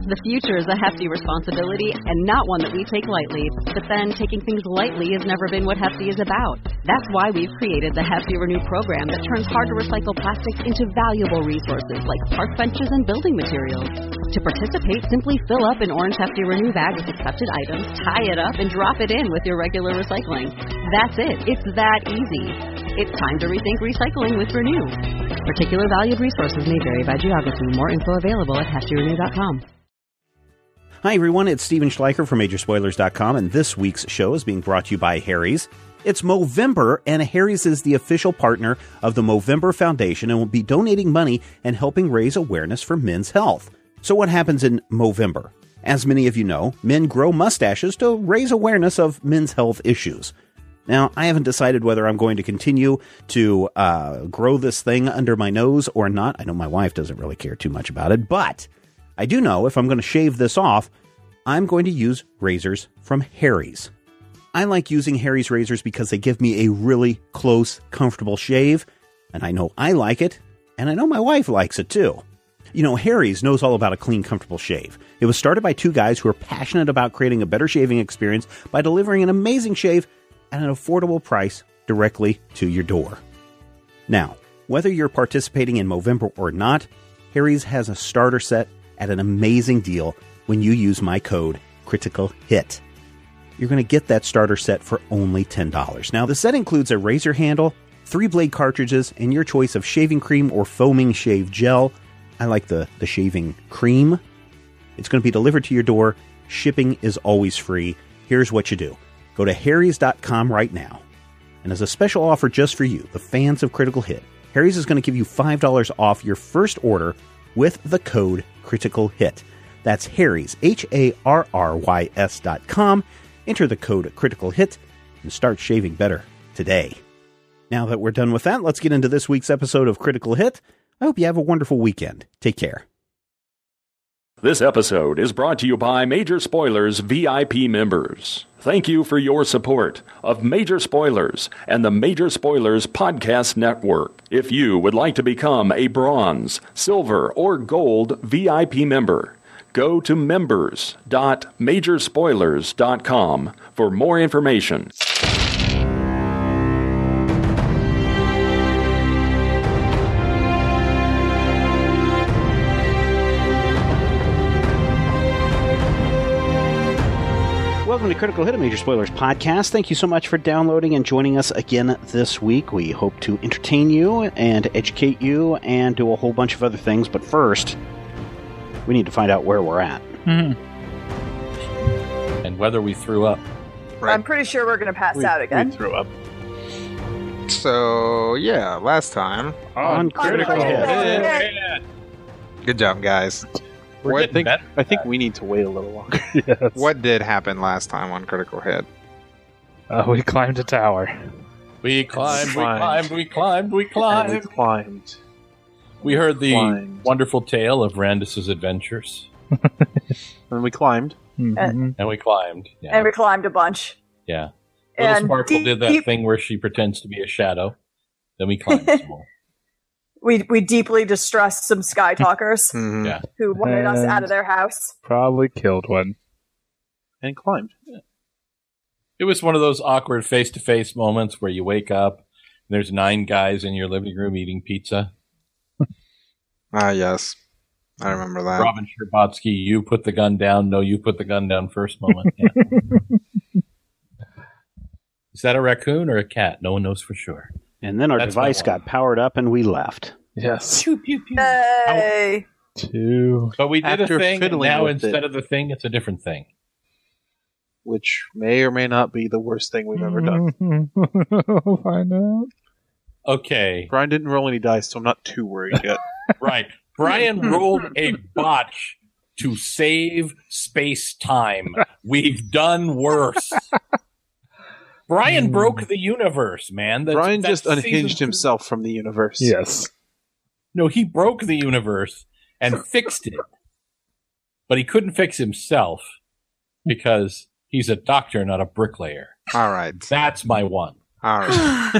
The future is a hefty responsibility and not one that we take lightly. But then taking things lightly has never been what Hefty is about. That's why we've created the Hefty Renew program that turns hard-to-recycle plastics into valuable resources like park benches and building materials. To participate, simply fill up an orange Hefty Renew bag with accepted items, tie it up, and drop it in with your regular recycling. That's it. It's that easy. It's time to rethink recycling with Renew. Particular valued resources may vary by geography. More info available at heftyrenew.com. Hi, everyone. It's Steven Schleicher from Majorspoilers.com, and this week's show is being brought to you by Harry's. It's Movember, and Harry's is the official partner of the Movember Foundation and will be donating money and helping raise awareness for men's health. So what happens in Movember? As many of you know, men grow mustaches to raise awareness of men's health issues. Now, I haven't decided whether I'm going to continue to grow this thing under my nose or not. I know my wife doesn't really care too much about it, but I do know if I'm going to shave this off, I'm going to use razors from Harry's. I like using Harry's razors because they give me a really close, comfortable shave, and I know I like it, and I know my wife likes it too. You know, Harry's knows all about a clean, comfortable shave. It was started by two guys who are passionate about creating a better shaving experience by delivering an amazing shave at an affordable price directly to your door. Now, whether you're participating in Movember or not, Harry's has a starter set at an amazing deal when you use my code CRITICALHIT. You're going to get that starter set for only $10. Now, the set includes a razor handle, 3-blade cartridges, and your choice of shaving cream or foaming shave gel. I like the shaving cream. It's going to be delivered to your door. Shipping is always free. Here's what you do. Go to harrys.com right now. And as a special offer just for you, the fans of Critical Hit, Harry's is going to give you $5 off your first order with the code CRITICALHIT. That's Harry's, HARRYS.com. Enter the code CRITICALHIT and start shaving better today. Now that we're done with that, let's get into this week's episode of Critical Hit. I hope you have a wonderful weekend. Take care. This episode is brought to you by Major Spoilers VIP members. Thank you for your support of Major Spoilers and the Major Spoilers Podcast Network. If you would like to become a bronze, silver, or gold VIP member, go to members.majorspoilers.com for more information. Welcome to Critical Hit, a Major Spoilers podcast. Thank you so much for downloading and joining us again this week. We hope to entertain you and educate you and do a whole bunch of other things. But first, we need to find out where we're at. Mm-hmm. And whether we threw up. Right. I'm pretty sure we're going to pass out again. We threw up. So, yeah, last time. On Critical Hit. Good job, guys. I think we need to wait a little longer. Yes. What did happen last time on Critical Hit? We climbed a tower. We climbed. We heard the wonderful tale of Randus's adventures. And we climbed. Mm-hmm. And we climbed. Yeah. And we climbed a bunch. Yeah. Little Sparkle did that thing where she pretends to be a shadow. Then we climbed some more. We deeply distressed some sky talkers Yeah. who wanted us out of their house. Probably killed one. And climbed. Yeah. It was one of those awkward face-to-face moments where you wake up and there's 9 guys in your living room eating pizza. Yes. I remember that. Robin Scherbatsky, you put the gun down. No, you put the gun down first moment. Yeah. Is that a raccoon or a cat? No one knows for sure. And then our device got powered up and we left. Yes. Pew, pew, pew. Hey! But we did After a thing, and fiddling now with instead it. of the thing, it's a different thing. Which may or may not be the worst thing we've ever done. We'll find out. Okay. Brian didn't roll any dice, so I'm not too worried yet. Right. Brian rolled a botch to save space-time. We've done worse. Brian broke the universe, man. Brian just unhinged himself from the universe. Yes. No, he broke the universe and fixed it. But he couldn't fix himself because he's a doctor, not a bricklayer. All right. That's my one. All right.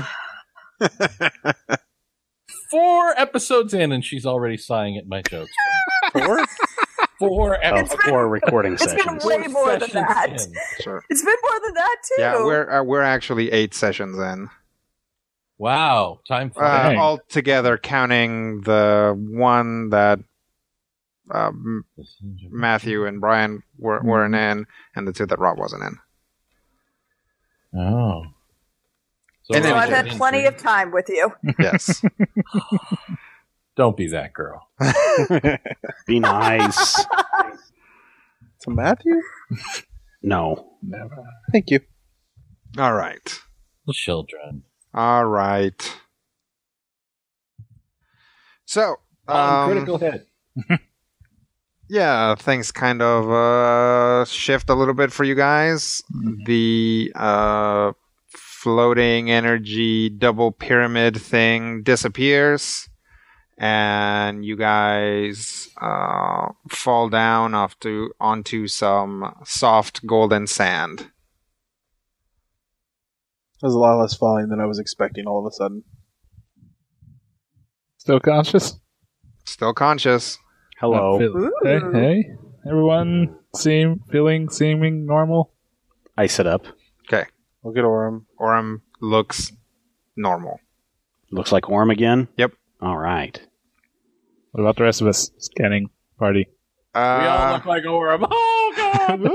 4 episodes in, and she's already sighing at my jokes. 4? 4 episodes. 4 recording It's been sessions. way more than that. Sessions in. Sure. It's been more than that too. Yeah, we're actually 8 sessions in. Wow, time flies. Dang. All together, counting the one that Matthew and Brian weren't in, and the 2 that Rob wasn't in. Oh. And So then- I've had plenty of time with you. Yes. Don't be that girl. Be nice. To Matthew? No. Thank you. All right. Children. All right. So, Critical hit. yeah, things kind of shift a little bit for you guys. The floating energy double pyramid thing disappears, and you guys fall down onto some soft golden sand. That was a lot less falling than I was expecting all of a sudden. Still conscious? Still conscious. Hello. Hey, hey. Everyone seeming normal? I sit up. Okay. Look at Orem. Orem looks normal. Looks like Orm again? Yep. All right. What about the rest of us? Scanning party. We all look like Orem. Oh, God!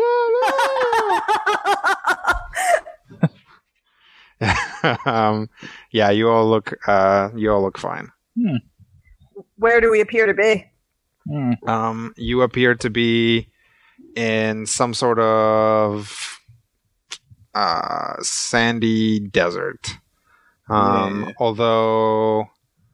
Yeah, you all look fine. Where do we appear to be? You appear to be in some sort of sandy desert. Although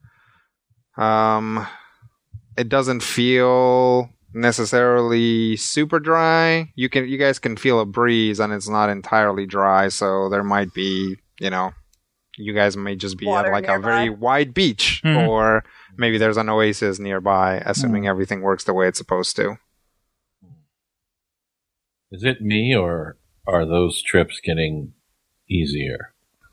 it doesn't feel necessarily super dry. You guys can feel a breeze, and it's not entirely dry, so there might be, you guys may just be Water at like nearby. a very wide beach, or maybe there's an oasis nearby, assuming everything works the way it's supposed to. Is it me, or are those trips getting easier?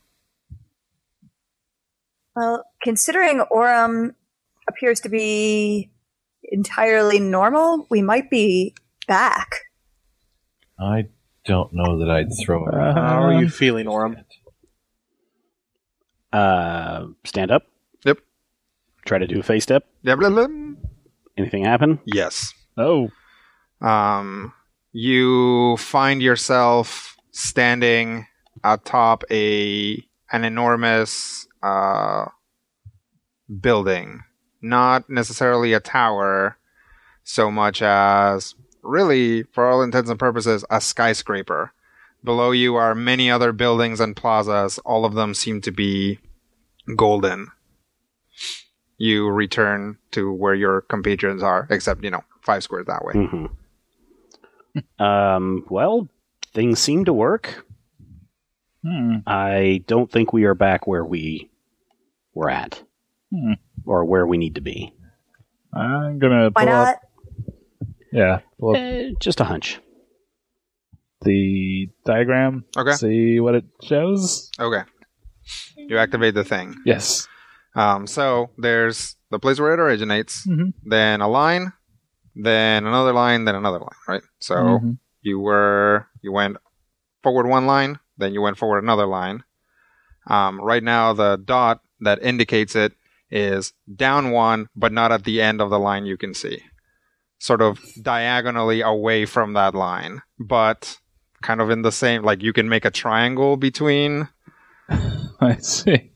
Well, considering Orem appears to be entirely normal, we might be back. I don't know that I'd throw it. How are you feeling, Orem? Stand up. Yep. Try to do a face step. Blah, blah, blah. Anything happen? Yes. Oh. You find yourself standing atop an enormous building. Not necessarily a tower, so much as, really, for all intents and purposes, a skyscraper. Below you are many other buildings and plazas. All of them seem to be golden. You return to where your compatriots are, except, 5 squares that way. Mm-hmm. Well, things seem to work. I don't think we are back where we were at. Or where we need to be. I'm gonna Why pull not? up. Yeah, pull up Just a hunch. the diagram. Okay. See what it shows. Okay. You activate the thing. Yes. So there's the place where it originates, then a line, then another line, then another line, right? So you went forward one line, then you went forward another line. Right now, the dot that indicates it is down one, but not at the end of the line you can see. Sort of diagonally away from that line, but kind of in the same, like you can make a triangle between. I see.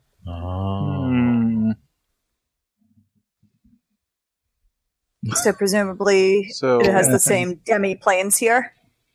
So presumably So it has the same demi-planes here.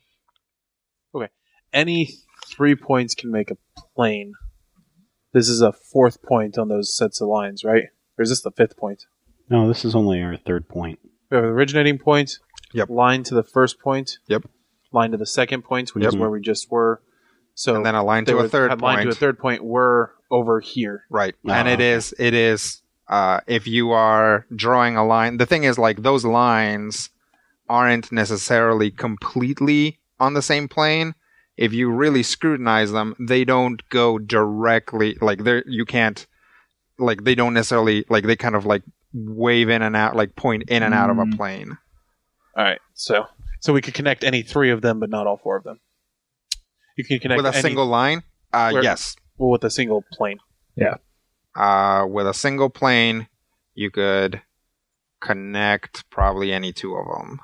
any 3 points can make a plane. This is a 4th point on those sets of lines, right? Or is this the 5th point? No, this is only our 3rd point. We have an originating point. Yep. Line to the first point. Yep. Line to the second point, which Yep. is where we just were. So And then a line to a third line point. to a third point. We're over here. Right. Oh, And it is, if you are drawing a line, the thing is, like, those lines aren't necessarily completely on the same plane. If you really scrutinize them, they don't go directly, like, you can't, like, they don't necessarily, like, they kind of, like, wave in and out, like, point in and out of a plane. All right, so we could connect any 3 of them, but not all 4 of them. You can connect With a single line? Yes. Well, with a single plane. Yeah. With a single plane, you could connect probably any 2 of them.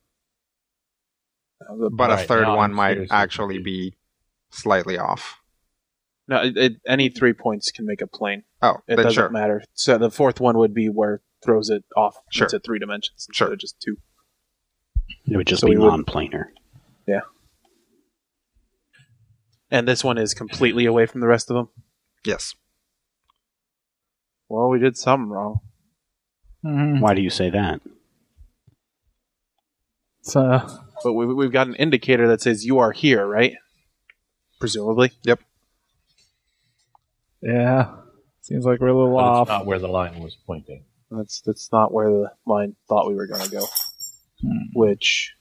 But a third one might actually be slightly off. No, any 3 points can make a plane. Oh, it then doesn't sure. matter. So the 4th one would be where it throws it off Sure. into 3 dimensions instead of just 2. It would just So be we would- non-planar. Yeah. And this one is completely away from the rest of them? Yes. Well, we did something wrong. Why do you say that? But we've got an indicator that says you are here, right? Presumably. Yep. Yeah. Seems like we're a little But off. it's not where the line was pointing. That's not where the line thought we were going to go. Which...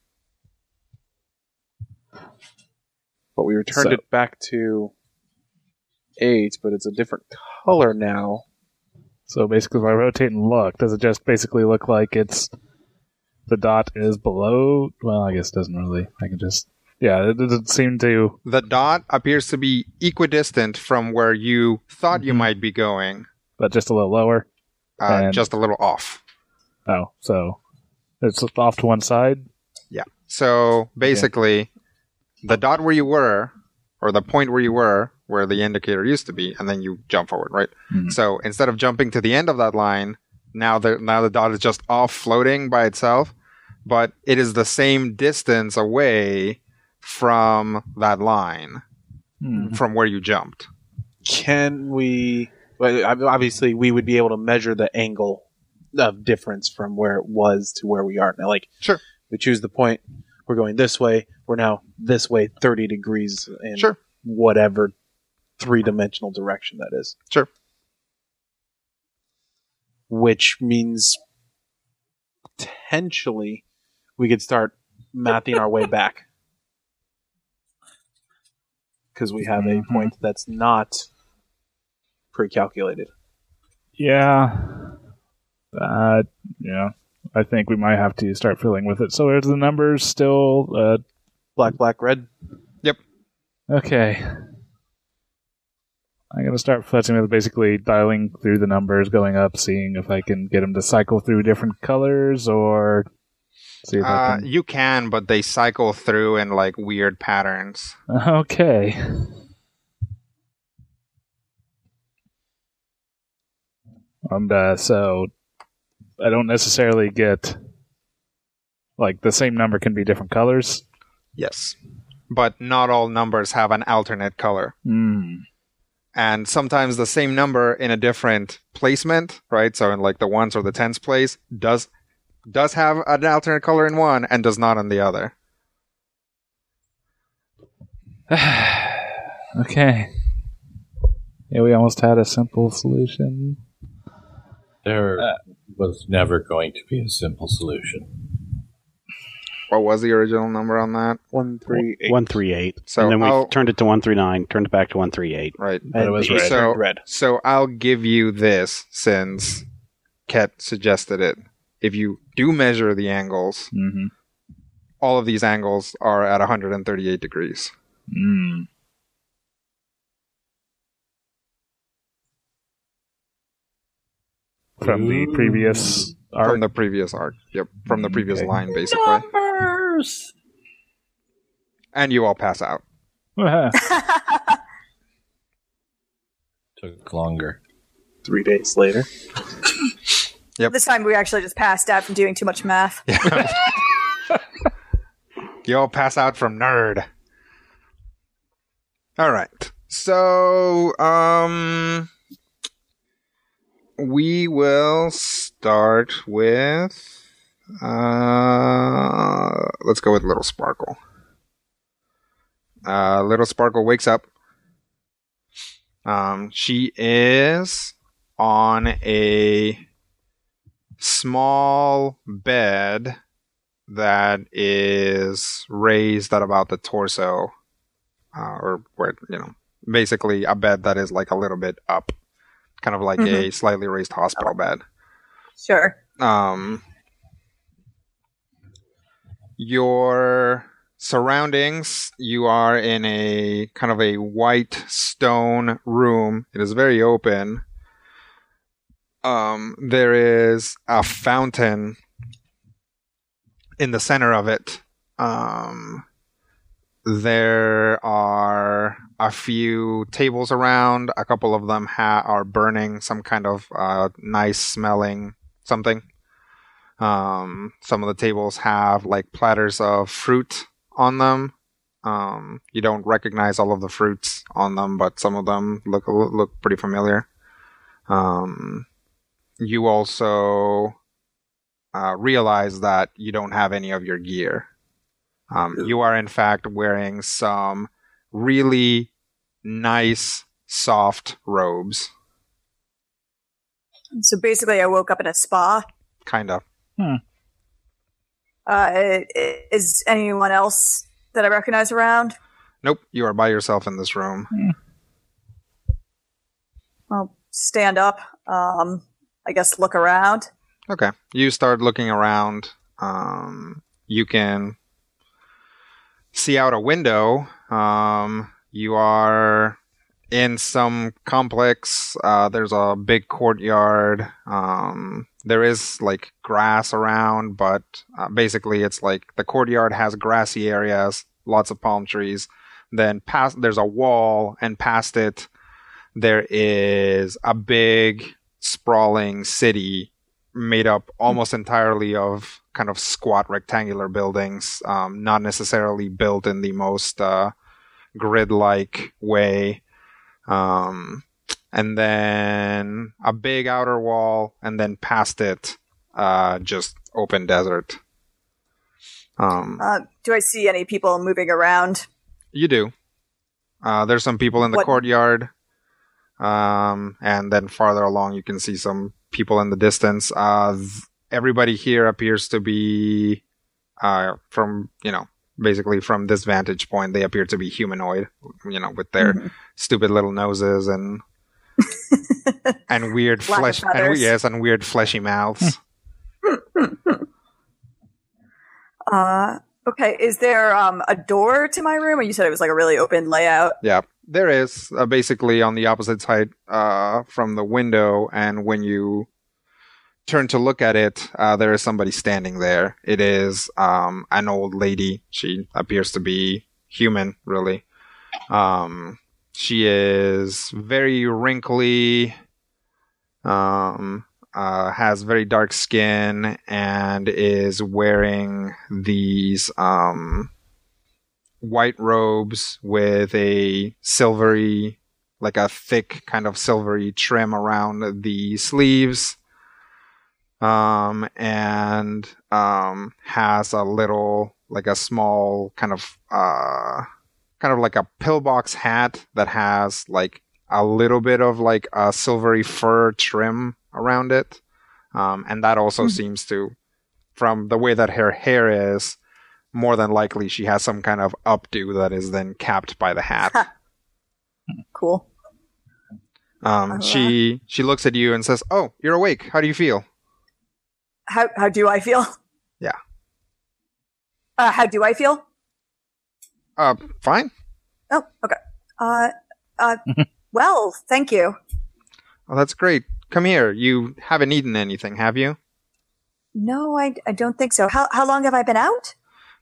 But we returned it back to 8, but it's a different color now. So basically, if I rotate and look, does it just basically look like it's the dot is below? Well, I guess it doesn't really. I can just... Yeah, it doesn't seem to... The dot appears to be equidistant from where you thought you might be going. But just a little lower? Just a little off. Oh, so it's off to one side? Yeah. So basically, the dot where you were, or the point where you were, where the indicator used to be, and then you jump forward, right? Mm-hmm. So instead of jumping to the end of that line, now the dot is just off floating by itself, but it is the same distance away from that line, from where you jumped. Can we... Well, obviously, we would be able to measure the angle of difference from where it was to where we are now. Like, sure, we choose the point. We're going this way. We're now this way, 30 degrees in whatever 3-dimensional direction that is. Sure. Which means potentially we could start mathing our way back. Because we have a point that's not pre-calculated. Yeah. Yeah. I think we might have to start filling with it. So are the numbers still... black, red? Yep. Okay. I'm going to start futzing with basically dialing through the numbers, going up, seeing if I can get them to cycle through different colors, or see if I can... You can, but they cycle through in like weird patterns. Okay. And so I don't necessarily get... Like, the same number can be different colors? Yes. But not all numbers have an alternate color. And sometimes the same number in a different placement, right? So in like the ones or the tens place, does have an alternate color in one and does not in the other. Okay. Yeah, we almost had a simple solution. There was never going to be a simple solution. What was the original number on that? 138. 138. So and then we turned it to 139, turned it back to 138. Right. And it was red. So, red. So I'll give you this since Ket suggested it. If you do measure the angles, all of these angles are at 138 degrees. From the previous arc? From the previous arc. Yep. From the previous line, basically. Numbers! And you all pass out. Took longer. 3 days later. Yep. This time we actually just passed out from doing too much math. You all pass out from nerd. All right. So, we will start with, let's go with Little Sparkle. Little Sparkle wakes up. She is on a small bed that is raised at about the torso, or where, basically a bed that is like a little bit up, kind of like a slightly raised hospital bed. Sure. Your surroundings, you are in a kind of a white stone room. It is very open. There is a fountain in the center of it. There are a few tables around. A couple of them are burning some kind of nice smelling something. Some of the tables have like platters of fruit on them. You don't recognize all of the fruits on them, but some of them look pretty familiar. You also realize that you don't have any of your gear. You are in fact wearing some really nice, soft robes. So basically, I woke up in a spa. Kind of. Is anyone else that I recognize around? Nope, you are by yourself in this room. I'll stand up. I guess look around. Okay. You start looking around. You can see out a window. You are in some complex. There's a big courtyard. There is like grass around, but basically it's like the courtyard has grassy areas, lots of palm trees. Then there's a wall, and past it there is a big sprawling city made up almost entirely of kind of squat rectangular buildings, not necessarily built in the most grid-like way. And then a big outer wall, and then past it, just open desert. Do I see any people moving around? You do. There's some people in the courtyard. And then farther along, you can see some people in the distance. Everybody here appears to be, basically from this vantage point, they appear to be humanoid, with their stupid little noses and and weird flesh, and weird fleshy mouths. Okay, is there a door to my room? Or you said it was like a really open layout? Yeah, there is, basically on the opposite side from the window, and when you turn to look at it, there is somebody standing there. It is an old lady. She appears to be human, really. She is very wrinkly, has very dark skin, and is wearing these white robes with a silvery, like a thick kind of silvery trim around the sleeves. And has a little, like a small kind of like a pillbox hat that has like a little bit of like a silvery fur trim around it. And that also seems to, from the way that her hair is, more than likely she has some kind of updo that is then capped by the hat. Cool. She looks at you and says, "Oh, you're awake. How do you feel?" How do I feel? Yeah. How do I feel? Fine. Oh, okay. Well, thank you. Oh, that's great. Come here. You haven't eaten anything, have you? No, I don't think so. How long have I been out?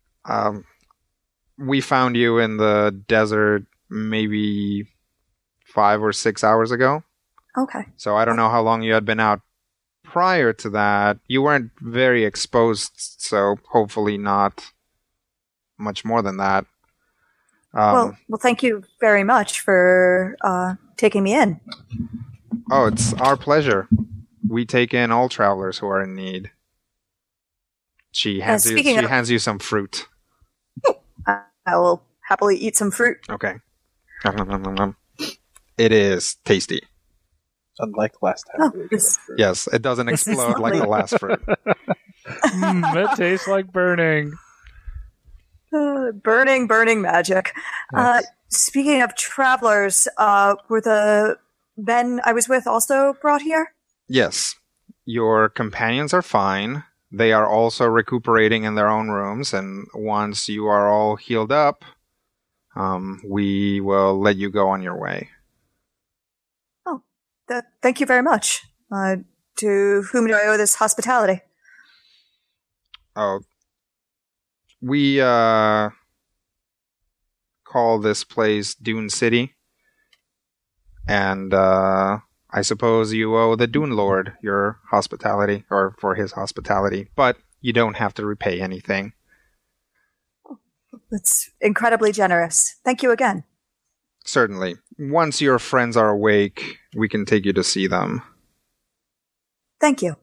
We found you in the desert maybe 5 or 6 hours ago. Okay. So I don't know how long you had been out. Prior to that, you weren't very exposed, so hopefully not much more than that. Well, thank you very much for taking me in. Oh, it's our pleasure. We take in all travelers who are in need. She hands you some fruit. I will happily eat some fruit. Okay. It is tasty. Unlike last time. Oh, yes, it doesn't explode like the last fruit. It tastes like burning. Burning magic. Yes. Speaking of travelers, were the men I was with also brought here? Yes. Your companions are fine. They are also recuperating in their own rooms, and once you are all healed up, we will let you go on your way. Oh, thank you very much. To whom do I owe this hospitality? Oh, we call this place Dune City, and I suppose you owe the Dune Lord your hospitality, or for his hospitality, but you don't have to repay anything. That's incredibly generous. Thank you again. Certainly. Once your friends are awake, we can take you to see them. Thank you.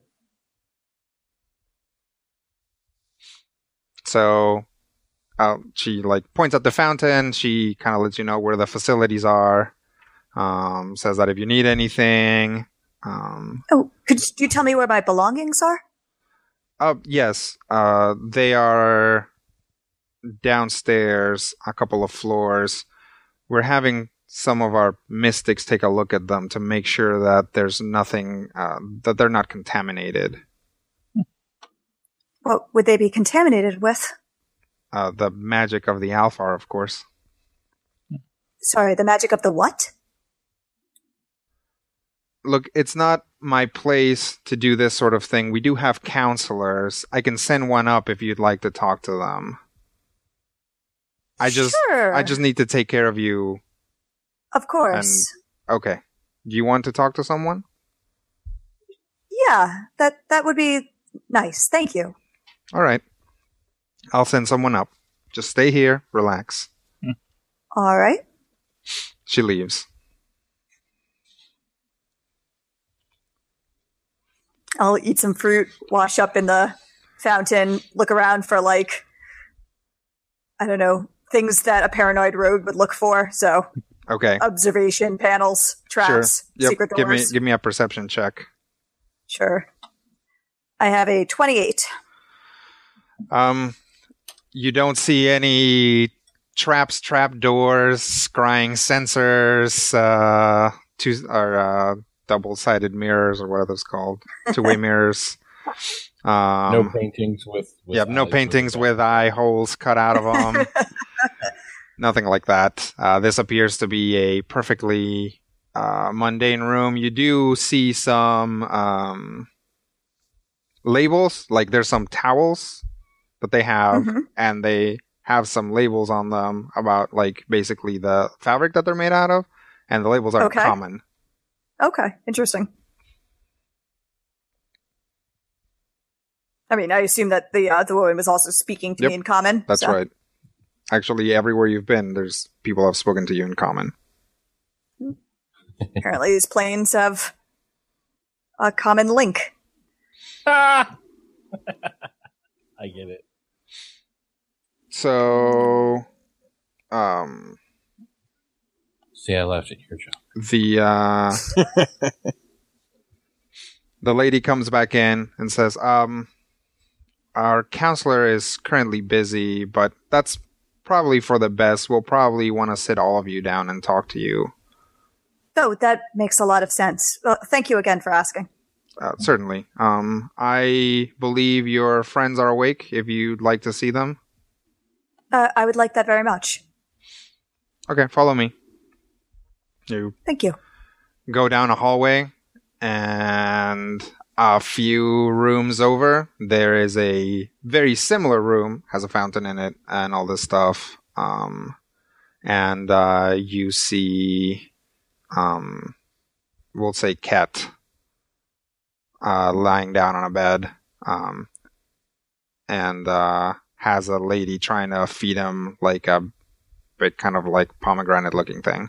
So, she points at the fountain. She kind of lets you know where the facilities are. Says that if you need anything. Could you tell me where my belongings are? Yes. They are downstairs, a couple of floors. We're having some of our mystics take a look at them to make sure that there's nothing, that they're not contaminated. What would they be contaminated with? The magic of the Alfar, of course. Sorry, the magic of the what? Look, it's not my place to do this sort of thing. We do have counselors. I can send one up if you'd like to talk to them. I just need to take care of you. Of course. Okay. Do you want to talk to someone? Yeah, that would be nice. Thank you. All right. I'll send someone up. Just stay here, relax. All right. She leaves. I'll eat some fruit, wash up in the fountain, look around for I don't know, things that a paranoid rogue would look for. So, okay, observation panels, traps, sure. Yep. Secret doors. Give me a perception check. Sure. I have a 28. You don't see any trap doors, scrying sensors, double-sided mirrors, or what are those called? Two-way mirrors. No paintings with no paintings with eye holes cut out of them. Nothing like that. This appears to be a perfectly mundane room. You do see some labels, there's some towels that they have, and they have some labels on them about basically the fabric that they're made out of, and the labels are common. Okay, interesting. I mean, I assume that the woman was also speaking to me in common. That's right. Actually, everywhere you've been, there's people have spoken to you in common. Apparently, these planes have a common link. I get it. So, see, I laughed at your job. The lady comes back in and says, our counselor is currently busy, but that's probably for the best. We'll probably want to sit all of you down and talk to you. Oh, that makes a lot of sense. Well, thank you again for asking. Certainly. I believe your friends are awake if you'd like to see them. I would like that very much. Okay, follow me. Thank you. Go down a hallway, and a few rooms over, there is a very similar room, has a fountain in it, and all this stuff. And you see, we'll say Ket, lying down on a bed, and has a lady trying to feed him a bit kind of pomegranate looking thing.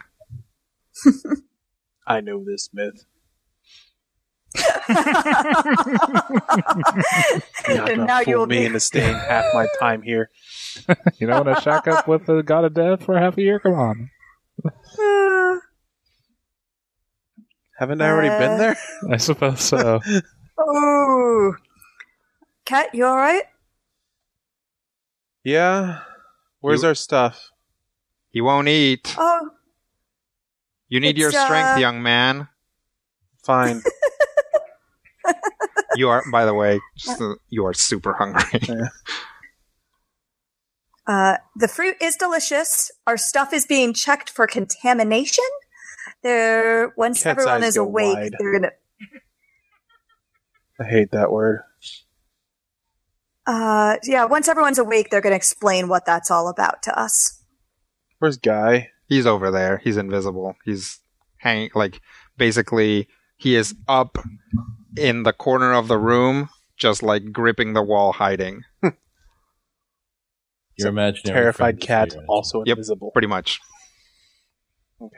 I know this myth. And now you will me into staying half my time here. You don't want to shack up with the god of death for half a year? Come on. Haven't I already been there? I suppose so. Oh, Ket, you all right? Yeah. Where's our stuff? He won't eat. Oh, you need your strength, young man. Fine. You are, by the way, you are super hungry. The fruit is delicious. Our stuff is being checked for contamination. Once Cat's everyone eyes is go awake, wide. they're gonna. I hate that word. Once everyone's awake, they're gonna explain what that's all about to us. Where's Guy? He's over there. He's invisible. He's hanging, basically, he is up in the corner of the room, just gripping the wall, hiding. Your imaginary Terrified friend is cat, here. also Yep. invisible. Pretty much. Okay.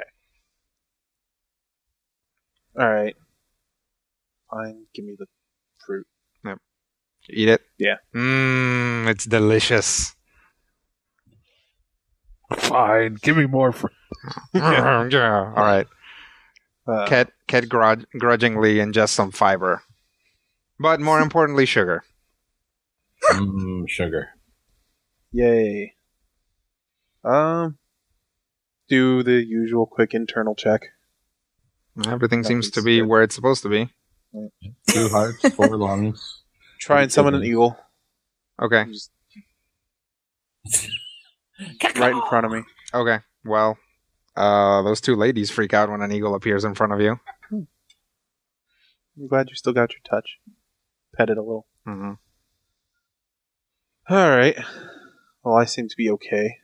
All right. Fine. Give me the fruit. Eat it? Yeah. It's delicious. Fine, give me more. Yeah. All right. Cat grudgingly ingests some fiber. But more importantly, sugar. Sugar. Yay. Do the usual quick internal check. Everything seems to Nothing's be good. where it's supposed to be. 2 hearts, 4 lungs. Try and summon an eagle Okay. right in front of me. Okay. Well, those 2 ladies freak out when an eagle appears in front of you. I'm glad you still got your touch. Pet it a little. Mm-hmm. All right. Well, I seem to be okay.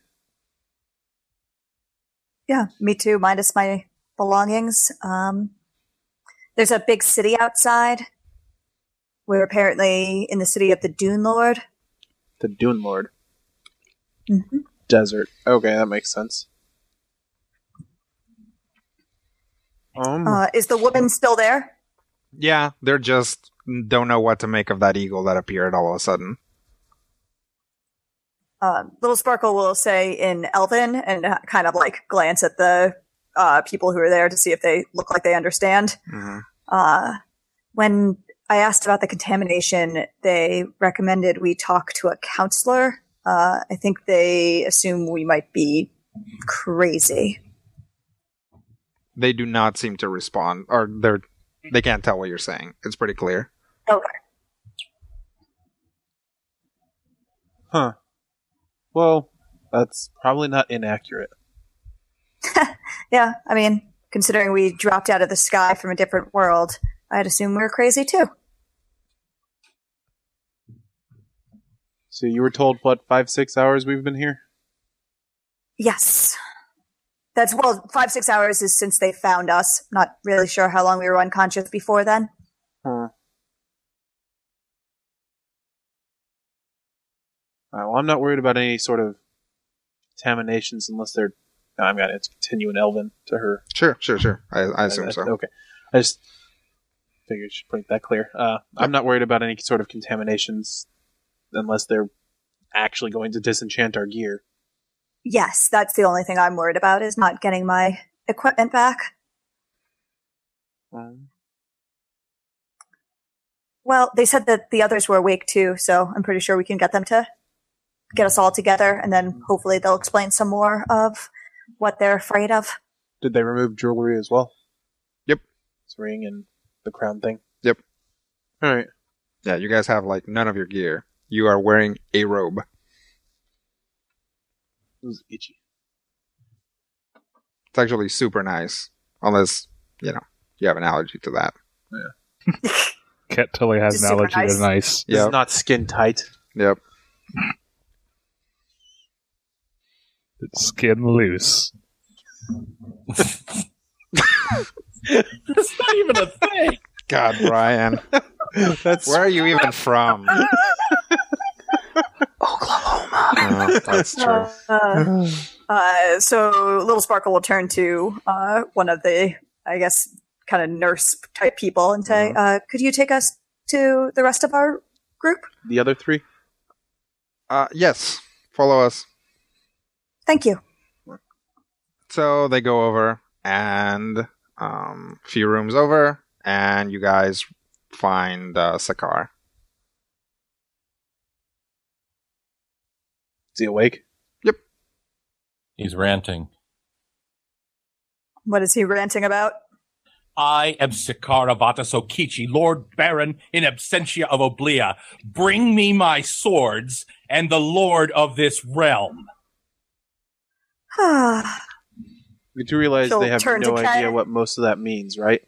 Yeah, me too, minus my belongings. There's a big city outside. We're apparently in the city of the Dune Lord. The Dune Lord. Mm-hmm. Desert. Okay, that makes sense. Is the woman still there? Yeah, they're just don't know what to make of that eagle that appeared all of a sudden. Little Sparkle will say in Elven and kind of glance at the people who are there to see if they look like they understand. Mm-hmm. When I asked about the contamination, they recommended we talk to a counselor. I think they assume we might be crazy. They do not seem to respond, or they can't tell what you're saying. It's pretty clear. Okay. Huh. Well, that's probably not inaccurate. Yeah, I mean, considering we dropped out of the sky from a different world, I'd assume we're crazy too. So you were told, 5-6 hours we've been here? Yes. 5-6 hours is since they found us. Not really sure how long we were unconscious before then. Huh. Alright, well, I'm not worried about any sort of contaminations unless they're... No, I'm going to continue in Elven to her. Sure. I assume so. Okay. I just figured I should make that clear. I'm not worried about any sort of contaminations unless they're actually going to disenchant our gear. Yes, that's the only thing I'm worried about, is not getting my equipment back. Well, they said that the others were awake too, so I'm pretty sure we can get them to get us all together, and then hopefully they'll explain some more of what they're afraid of. Did they remove jewelry as well? Yep. This ring and the crown thing? Yep. Alright. Yeah, you guys have none of your gear. You are wearing a robe. It was itchy. It's actually super nice, unless you have an allergy to that. Yeah. Cat totally has Just an super allergy to nice. This is not skin tight. Yep. It's skin loose. That's not even a thing. God, Brian. Where are you even from? Oklahoma. Oh, that's true. So Little Sparkle will turn to one of the, I guess, kind of nurse type people and say, could you take us to the rest of our group? The other 3? Yes. Follow us. Thank you. So they go over, and a few rooms over, and you guys find Sakar. Is he awake? Yep. He's ranting. What is he ranting about? I am Sikara Vatas Okichi, Lord Baron in absentia of Oblia. Bring me my swords and the lord of this realm. We do realize She'll they have turn to no idea Ken. what most of that means, right?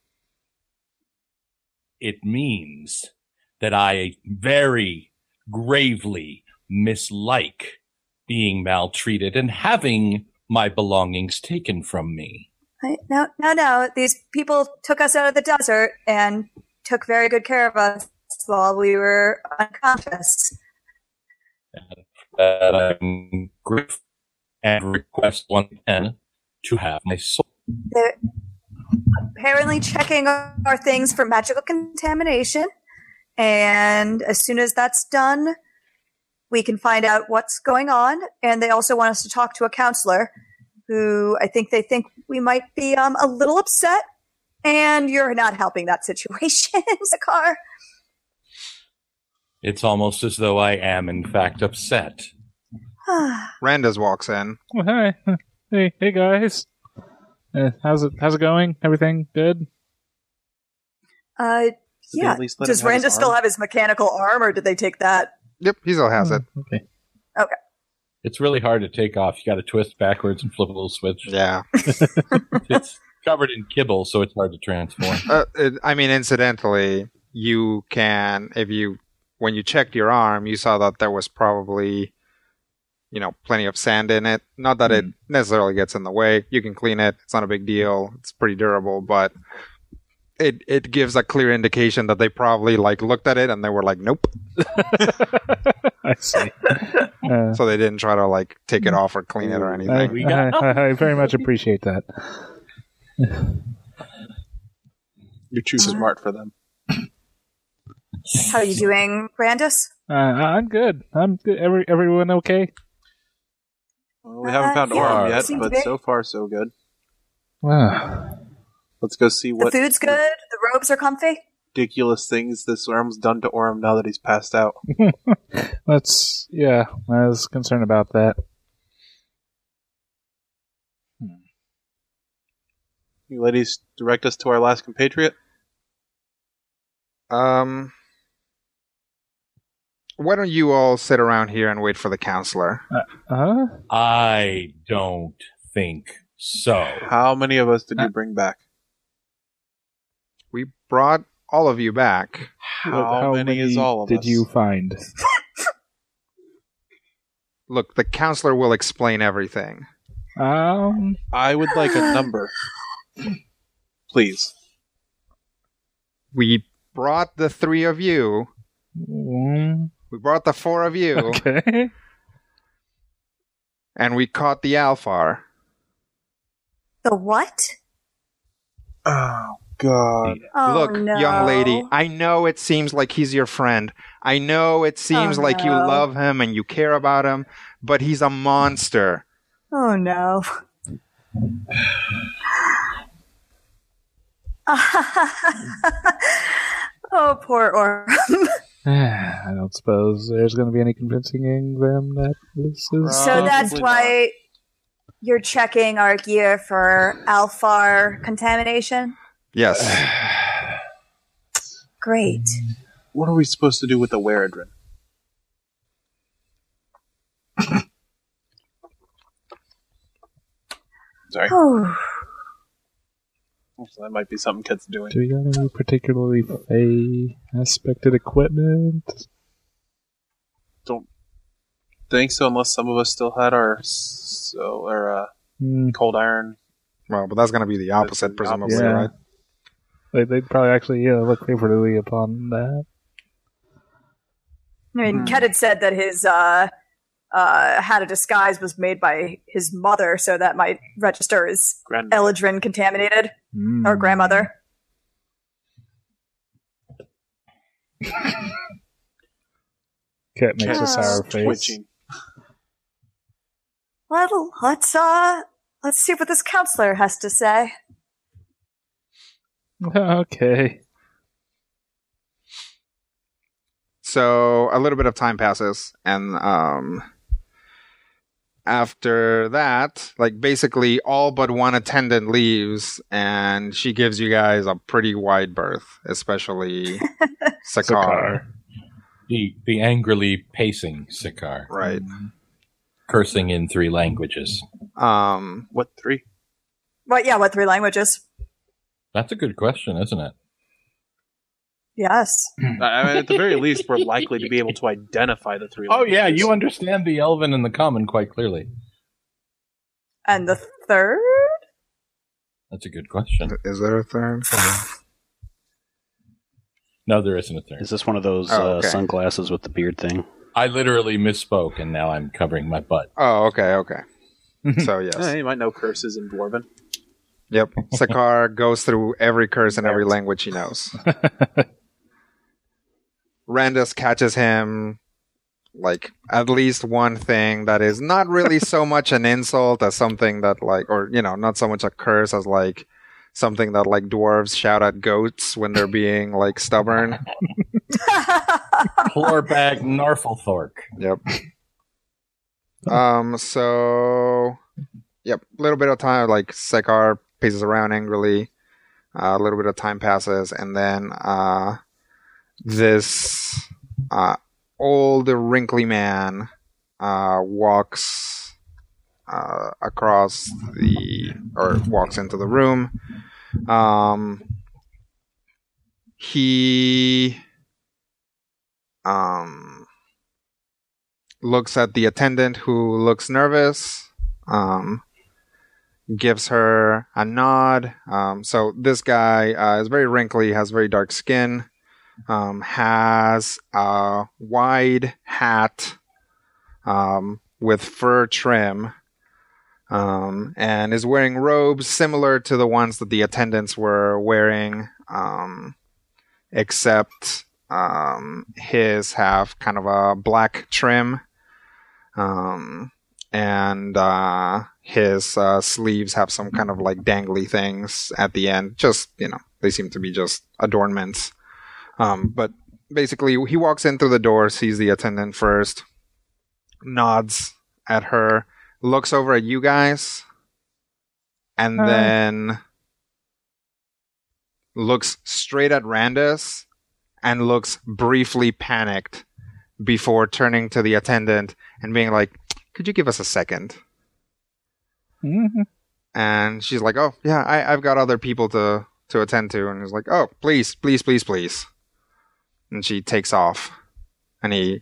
It means that I very gravely mislike being maltreated and having my belongings taken from me. No. These people took us out of the desert and took very good care of us while we were unconscious. That I'm grateful and request once again to have my soul. They're apparently checking our things for magical contamination, and as soon as that's done, we can find out what's going on. And they also want us to talk to a counselor who I think they think we might be a little upset, and you're not helping that situation, Zakar. It's almost as though I am, in fact, upset. Randus walks in. Oh, hi. Hey guys. How's it going? Everything good? Yeah. at least let Does him have his Randa still arm? have his mechanical arm, or did they take that? Yep, he still has it. Okay. Okay. It's really hard to take off. You got to twist backwards and flip a little switch. Yeah. It's covered in kibble, so it's hard to transform. Incidentally, you can, when you checked your arm, you saw that there was probably, plenty of sand in it. Not that it necessarily gets in the way. You can clean it. It's not a big deal. It's pretty durable, but it gives a clear indication that they probably looked at it and they were like, nope. I see. So they didn't try to take it off or clean it or anything. I very much appreciate that. You're too smart for them. How are you doing, Brandis? I'm good. I'm good. Everyone okay? Well, we haven't found yeah, Orm it yet, seems but to be. so far so good. Wow. Let's go see The what food's good. The robes are comfy. ridiculous things this Orm's done to Orm now that he's passed out. I was concerned about that. You ladies direct us to our last compatriot? Why don't you all sit around here and wait for the counselor? I don't think so. How many of us did you bring back? We brought all of you back. How many is all of did us? you find? Look, the counselor will explain everything. I would like a number. Please. We brought the 3 of you. We brought the 4 of you. Okay. And we caught the Alfar. The what? Oh, God. Oh, Look, no. young lady, I know it seems like he's your friend. I know it seems like you no. love him and you care about him, but he's a monster. Oh, no. Oh, poor Orm. I don't suppose there's going to be any convincing them that this is... So that's Probably why you're checking our gear for Alfar contamination? Yes. Great. What are we supposed to do with the Weredrin? Sorry. Oh, So that might be something Kit's doing. Do we got any particularly Fey aspected equipment? Don't think so, unless some of us still had our cold iron. Well, but that's going to be the opposite, the presumably, opposite. right? They'd probably actually look favorably upon that. I mean, Ket had said that his hat of disguise was made by his mother, so that might register as Eladrin contaminated, or grandmother. Cat makes a sour face. Twitching. Well, let's see what this counselor has to say. Okay. So a little bit of time passes, and after that, like basically all but one attendant leaves, and she gives you guys a pretty wide berth, especially Sakar. The angrily pacing Sakar. Right. Cursing in 3 languages. What 3? What 3 languages? That's a good question, isn't it? Yes. I mean, at the very least, we're likely to be able to identify the 3 Oh, languages. yeah, you understand the Elven and the Common quite clearly. And the 3rd? That's a good question. Is there a third? No, there isn't a 3rd. Is this one of those okay. sunglasses with the beard thing? I literally misspoke, and now I'm covering my butt. Oh, okay. So, yes. You might know curses in Dwarven. Yep. Sakar goes through every curse in every language he knows. Randus catches him, like, at least one thing that is not really so much an insult as something that, like, or, not so much a curse as, like, something that, like, dwarves shout at goats when they're being, like, stubborn. Florbag Narfalthork. Yep. So, yep, a little bit of time, like, Sakar paces around angrily. A little bit of time passes, and then this old, wrinkly man walks across walks into the room. He looks at the attendant, who looks nervous. Gives her a nod. So this guy is very wrinkly, has very dark skin, has a wide hat with fur trim, and is wearing robes similar to the ones that the attendants were wearing, except his have kind of a black trim. And his sleeves have some kind of like dangly things at the end. Just, they seem to be just adornments. But basically, he walks in through the door, sees the attendant first, nods at her, looks over at you guys, and then looks straight at Randus and looks briefly panicked before turning to the attendant and being like, "Could you give us a second?" Mm-hmm. And she's like, "Oh, yeah, I've got other people to attend to." And he's like, "Oh, please, please, please, please." And she takes off. And he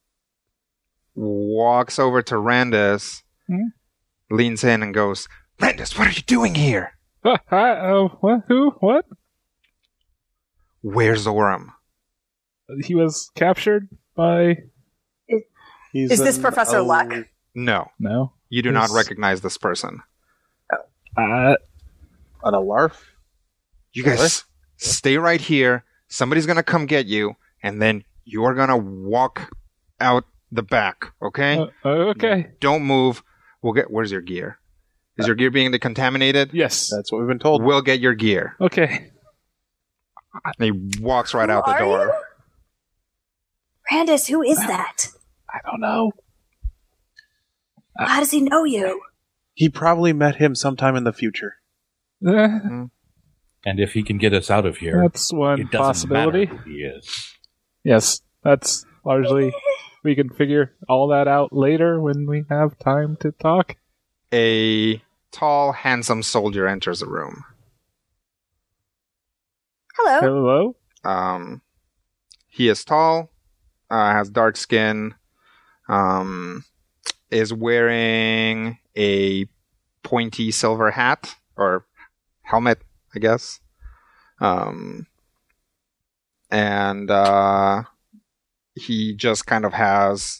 walks over to Randus, leans in and goes, "Randus, what are you doing here?" What? Who? What? "Where's Zoram?" He was captured by... Is this Professor Luck? No. No. You do not recognize this person. On a larf? You guys stay right here. Somebody's going to come get you, and then you are going to walk out the back, okay? Okay. Don't move. Where's your gear? Is your gear being decontaminated? Yes. That's what we've been told. We'll get your gear. Okay. And he walks right out the door. You? Randus, who is that? I don't know. How does he know you? He probably met him sometime in the future. And if he can get us out of here, That's one it doesn't possibility. matter who he is. Yes, that's largely... We can figure all that out later when we have time to talk. A tall, handsome soldier enters the room. Hello. Hello? He is tall, has dark skin, is wearing a pointy silver hat, or helmet, I guess. And he just kind of has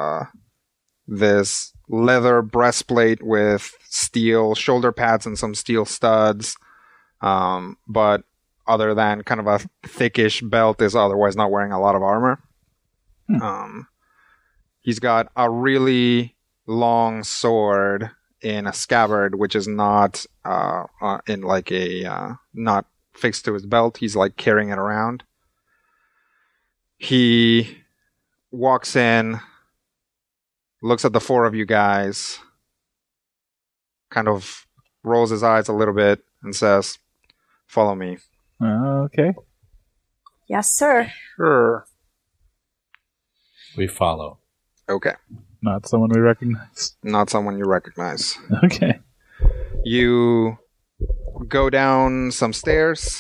this leather breastplate with steel shoulder pads and some steel studs. But other than kind of a thickish belt, is otherwise not wearing a lot of armor. He's got a really long sword in a scabbard, which is not in like a not fixed to his belt. He's like carrying it around. He walks in, looks at the four of you guys, kind of rolls his eyes a little bit and says, "Follow me." Okay. Yes, sir. Sure. We follow. Okay. Not someone we recognize. Not someone you recognize. Okay. You go down some stairs,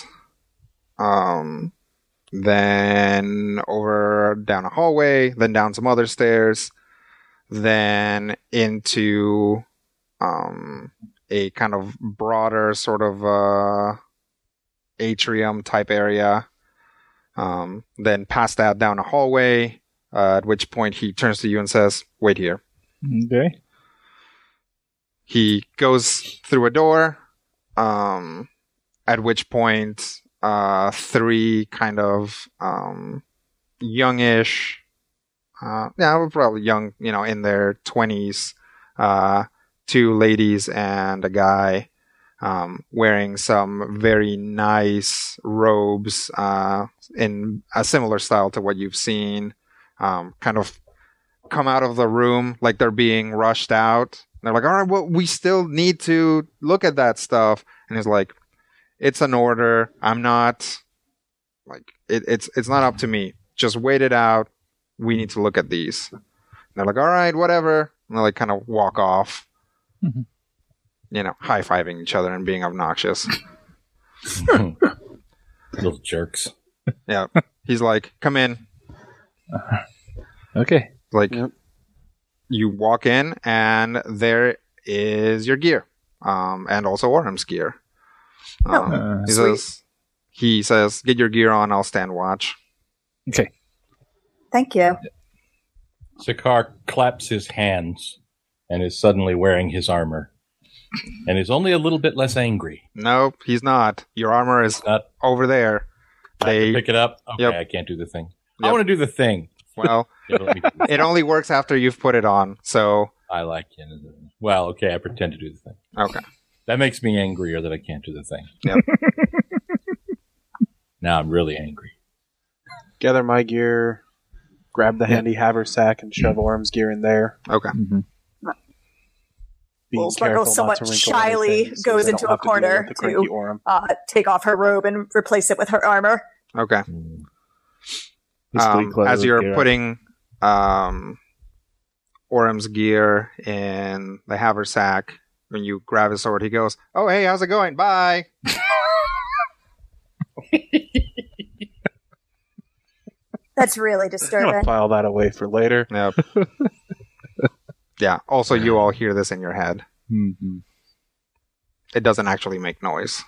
then over down a hallway, then down some other stairs, then into a kind of broader sort of atrium type area. Then past that down a hallway, at which point he turns to you and says, "Wait here." Okay. He goes through a door, at which point 3 kind of youngish, probably young, in their 20s, 2 ladies and a guy, wearing some very nice robes in a similar style to what you've seen, kind of come out of the room like they're being rushed out. They're like, "All right, well, we still need to look at that stuff." And he's like, "It's an order. I'm not like it's not up to me. Just wait it out. We need to look at these." And they're like, "All right, whatever." And they like kind of walk off, high-fiving each other and being obnoxious. Little jerks. Yeah. He's like, "Come in." Okay. Like, you walk in and there is your gear, and also Orem's gear. He says, "Get your gear on. I'll stand watch." Okay. Thank you. Sakaar claps his hands and is suddenly wearing his armor and is only a little bit less angry. Nope, he's not. Your armor is Not over there. I can pick it up. Okay, Yep. I can't do the thing. Yep. I want to do the thing. Well, Yeah, let me do the it only works after you've put it on. So, I like it. Well, okay, I pretend to do the thing. okay. That makes me angrier that I can't do the thing. Yep. Now I'm really angry. Gather my gear, grab the handy haversack, and shove Orm's gear in there. Okay. Being Well, Sparkle careful not somewhat to wrinkle shyly anything so goes they into don't a have to deal corner with the cranky to Orm. take off her robe and replace it with her armor. Okay. Basically clothes As with you're gear. putting Orem's gear in the haversack, when you grab his sword, he goes, "Oh, hey, how's it going? Bye." That's really I'm gonna disturbing. file that away for later. Yep. Yeah. Also, you all hear this in your head. Mhm. It doesn't actually make noise.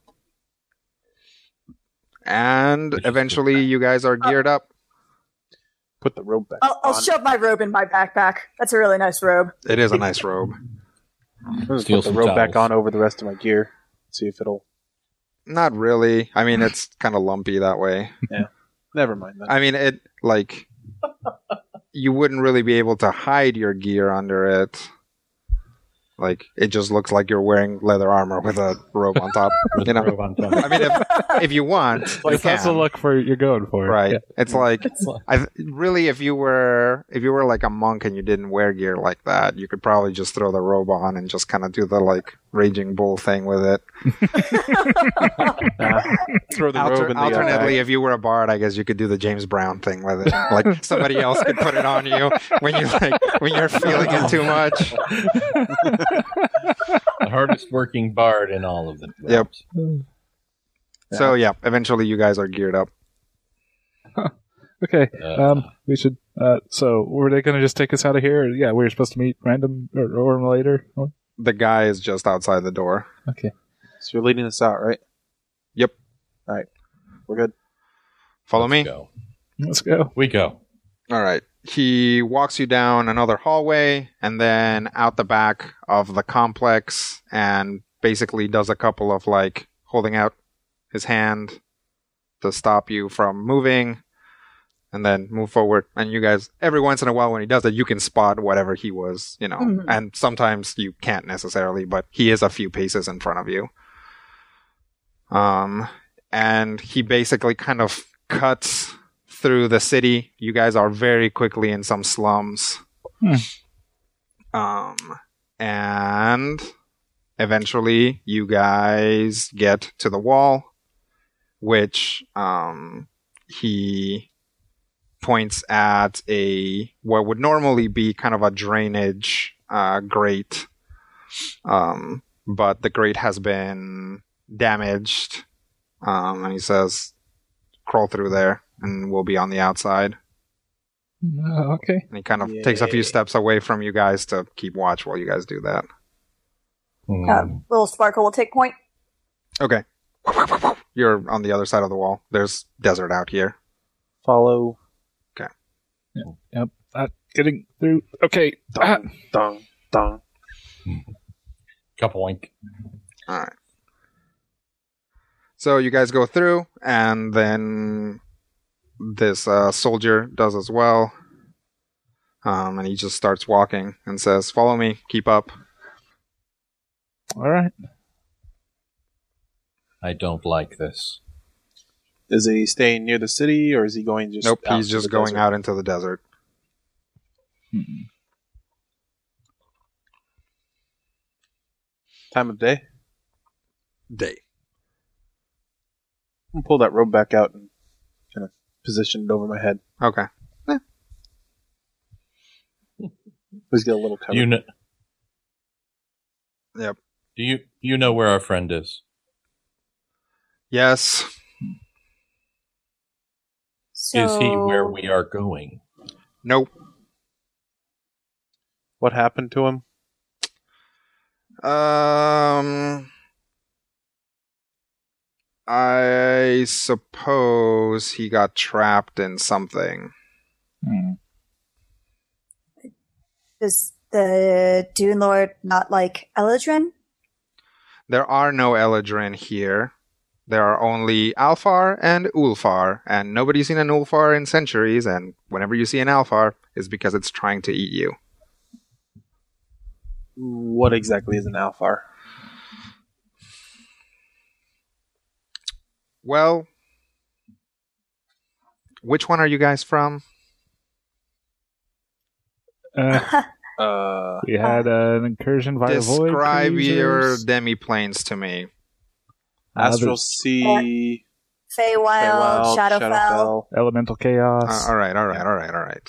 And eventually, you guys are geared up. Put the robe back I'll on. shove my robe in my backpack. That's a really nice robe. It is a nice robe. Just Steal put the some robe back towels. on over the rest of my gear. See if it'll. Not really. I mean, it's kind of lumpy that way. Never mind that. I mean, it like you wouldn't really be able to hide your gear under it. Like, it just looks like you're wearing leather armor with a robe on top. You know, Robe on top. I mean, if you want, you Like, that's the can. look for you're going for. Right? Yeah. It's like, really, if you were like a monk and you didn't wear gear like that, you could probably just throw the robe on and just kind of do the like raging bull thing with it. Throw the robe in the Alternately, if you were a bard, I guess you could do the James Brown thing with it. Like, somebody else could put it on you when you're feeling it too much. The hardest working bard in all of the Yep. So yeah, eventually you guys are geared up. Okay. We should. So were they going to just take us out of here? Yeah, we were supposed to meet random or later. The guy is just outside the door. Okay. So you're leading us out, right? Yep. All right. We're good. Follow me. Go. Let's go. We go. All right. He walks you down another hallway and then out the back of the complex and basically does a couple of like holding out his hand to stop you from moving and then move forward. And you guys, every once in a while when he does it, you can spot whatever he was, and sometimes you can't necessarily, but he is a few paces in front of you. And he basically kind of cuts through the city. You guys are very quickly in some slums. And eventually, you guys get to the wall, which he points at what would normally be kind of a drainage grate, but the grate has been damaged, and he says, "Crawl through there, and we'll be on the outside." Okay. And he kind of takes a few steps away from you guys to keep watch while you guys do that. Little Sparkle will take point. Okay. You're on the other side of the wall. There's desert out here. Follow. Okay. Yep. Getting through. Okay. Dong, dong, dong. Couple link. All right. So you guys go through, and then this soldier does as well. And he just starts walking and says, "Follow me. Keep up." All right. I don't like this. Is he staying near the city, or is he going just? Nope, out he's to just the going desert? out into the desert. Time of day. Day. I'm gonna pull that robe back out and kind of position it over my head. Okay. Please get a little cover. You know, Yep. do you know where our friend is? Yes. So, Is he where we are going? Nope. What happened to him? I suppose he got trapped in something. Does the Dune Lord not like Eladrin? There are no Eladrin here. There are only Alfar and Ulfar, and nobody's seen an Ulfar in centuries, and whenever you see an Alfar, it's because it's trying to eat you. What exactly is an Alfar? Well, which one are you guys from? We had an incursion via void. Describe your cruisers. demi-planes to me. Astral Sea, Feywild, Shadowfell. Elemental chaos. All right.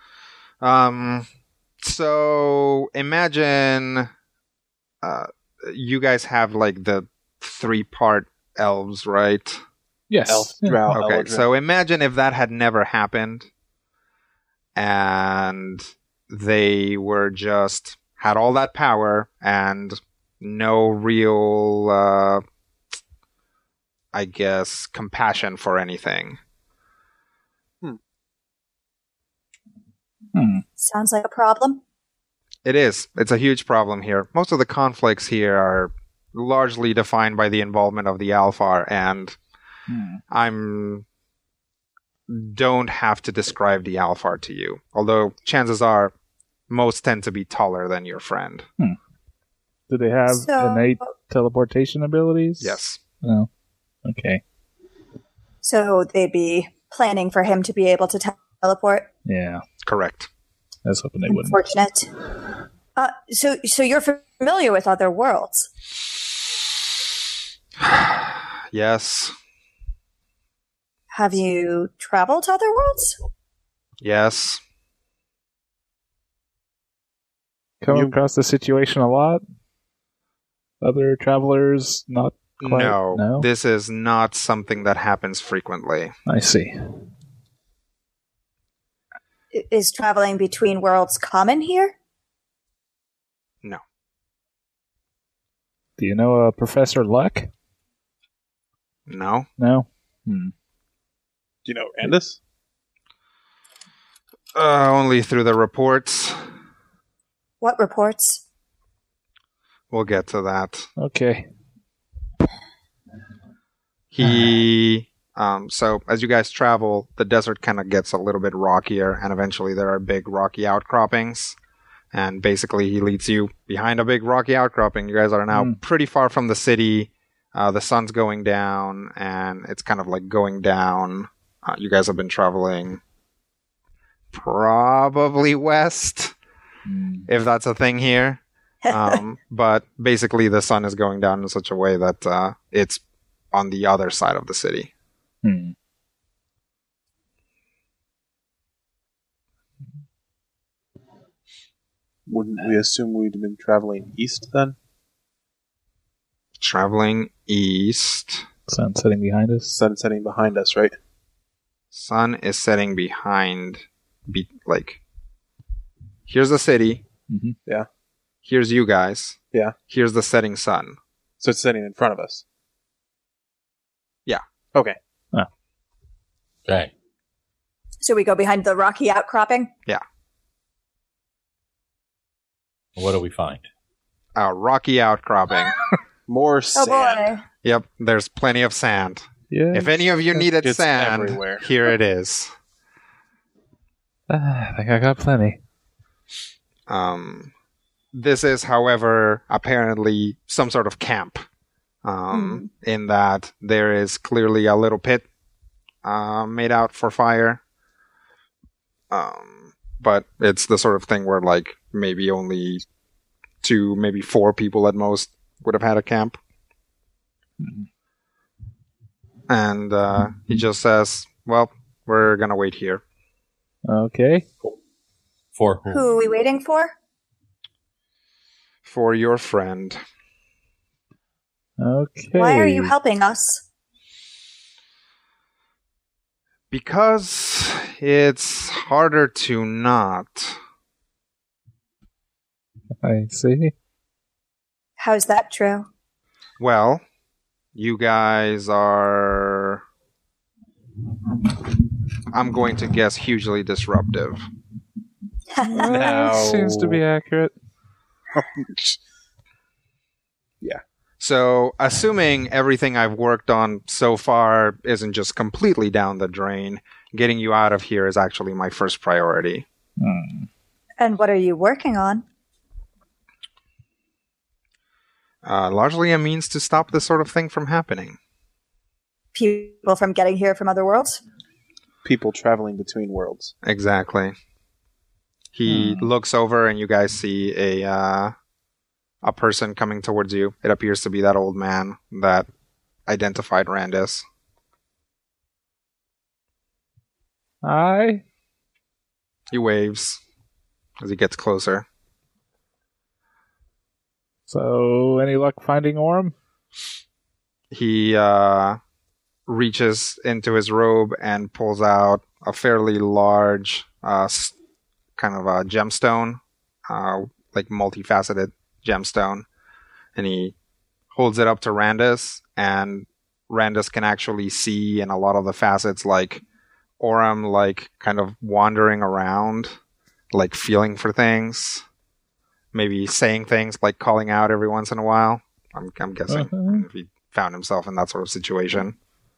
So imagine you guys have like the 3-part elves, right? Yes. Elf, Yeah. Drow, Okay, Eladrin. so imagine if that had never happened and they were just had all that power and no real I guess compassion for anything. Sounds like a problem. It is. It's a huge problem here. Most of the conflicts here are largely defined by the involvement of the Alfar, and don't have to describe the Alfar to you. Although chances are most tend to be taller than your friend. Do they have So- innate teleportation abilities? Yes. Oh. Okay. So they'd be planning for him to be able to teleport. Yeah. Correct. I was hoping they wouldn't. Unfortunate. So you're familiar with other worlds. Yes. Have you traveled to other worlds? Yes. Come across this situation a lot? Other travelers not quite? No. This is not something that happens frequently. I see. Is traveling between worlds common here? No. Do you know Professor Luck? No. No? Do you know Randus? Only through the reports. What reports? We'll get to that. Okay. So as you guys travel, the desert kind of gets a little bit rockier, and eventually there are big rocky outcroppings. And basically he leads you behind a big rocky outcropping. You guys are now pretty far from the city. The sun's going down, and it's kind of like going down. You guys have been traveling probably west, if that's a thing here. But basically the sun is going down in such a way that it's on the other side of the city. Wouldn't we assume we'd been traveling east then? Traveling east. Sun setting behind us. Sun setting behind us, right? Sun is setting behind. Here's the city. Mm-hmm. Yeah. Here's you guys. Yeah. Here's the setting sun. So it's setting in front of us. Yeah. Okay. Okay. So we go behind the rocky outcropping? Yeah. What do we find? A rocky outcropping. More Oh sand. boy. Yep, there's plenty of sand. Yeah. If any of you needed It's sand, everywhere. here it is. I think I got plenty. This is, however, apparently some sort of camp. In that there is clearly a little pit made out for fire. But it's the sort of thing where maybe only 2, maybe 4 people at most would have had a camp. And he just says, well, we're going to wait here. Okay. For who? Who are we waiting for? For your friend. Okay. Why are you helping us? Because it's harder to not. I see. How's that true? Well, you guys are, I'm going to guess, hugely disruptive. No. Seems to be accurate. Yeah. So, assuming everything I've worked on so far isn't just completely down the drain, getting you out of here is actually my first priority. And what are you working on? Largely a means to stop this sort of thing from happening. People from getting here from other worlds? People traveling between worlds. Exactly. He looks over and you guys see a person coming towards you. It appears to be that old man that identified Randus. Hi. He waves as he gets closer. So, any luck finding Orm? He reaches into his robe and pulls out a fairly large kind of a gemstone, multifaceted gemstone, and he holds it up to Randus, and Randus can actually see in a lot of the facets Orm kind of wandering around, feeling for things, maybe saying things, calling out every once in a while. I'm guessing if he found himself in that sort of situation.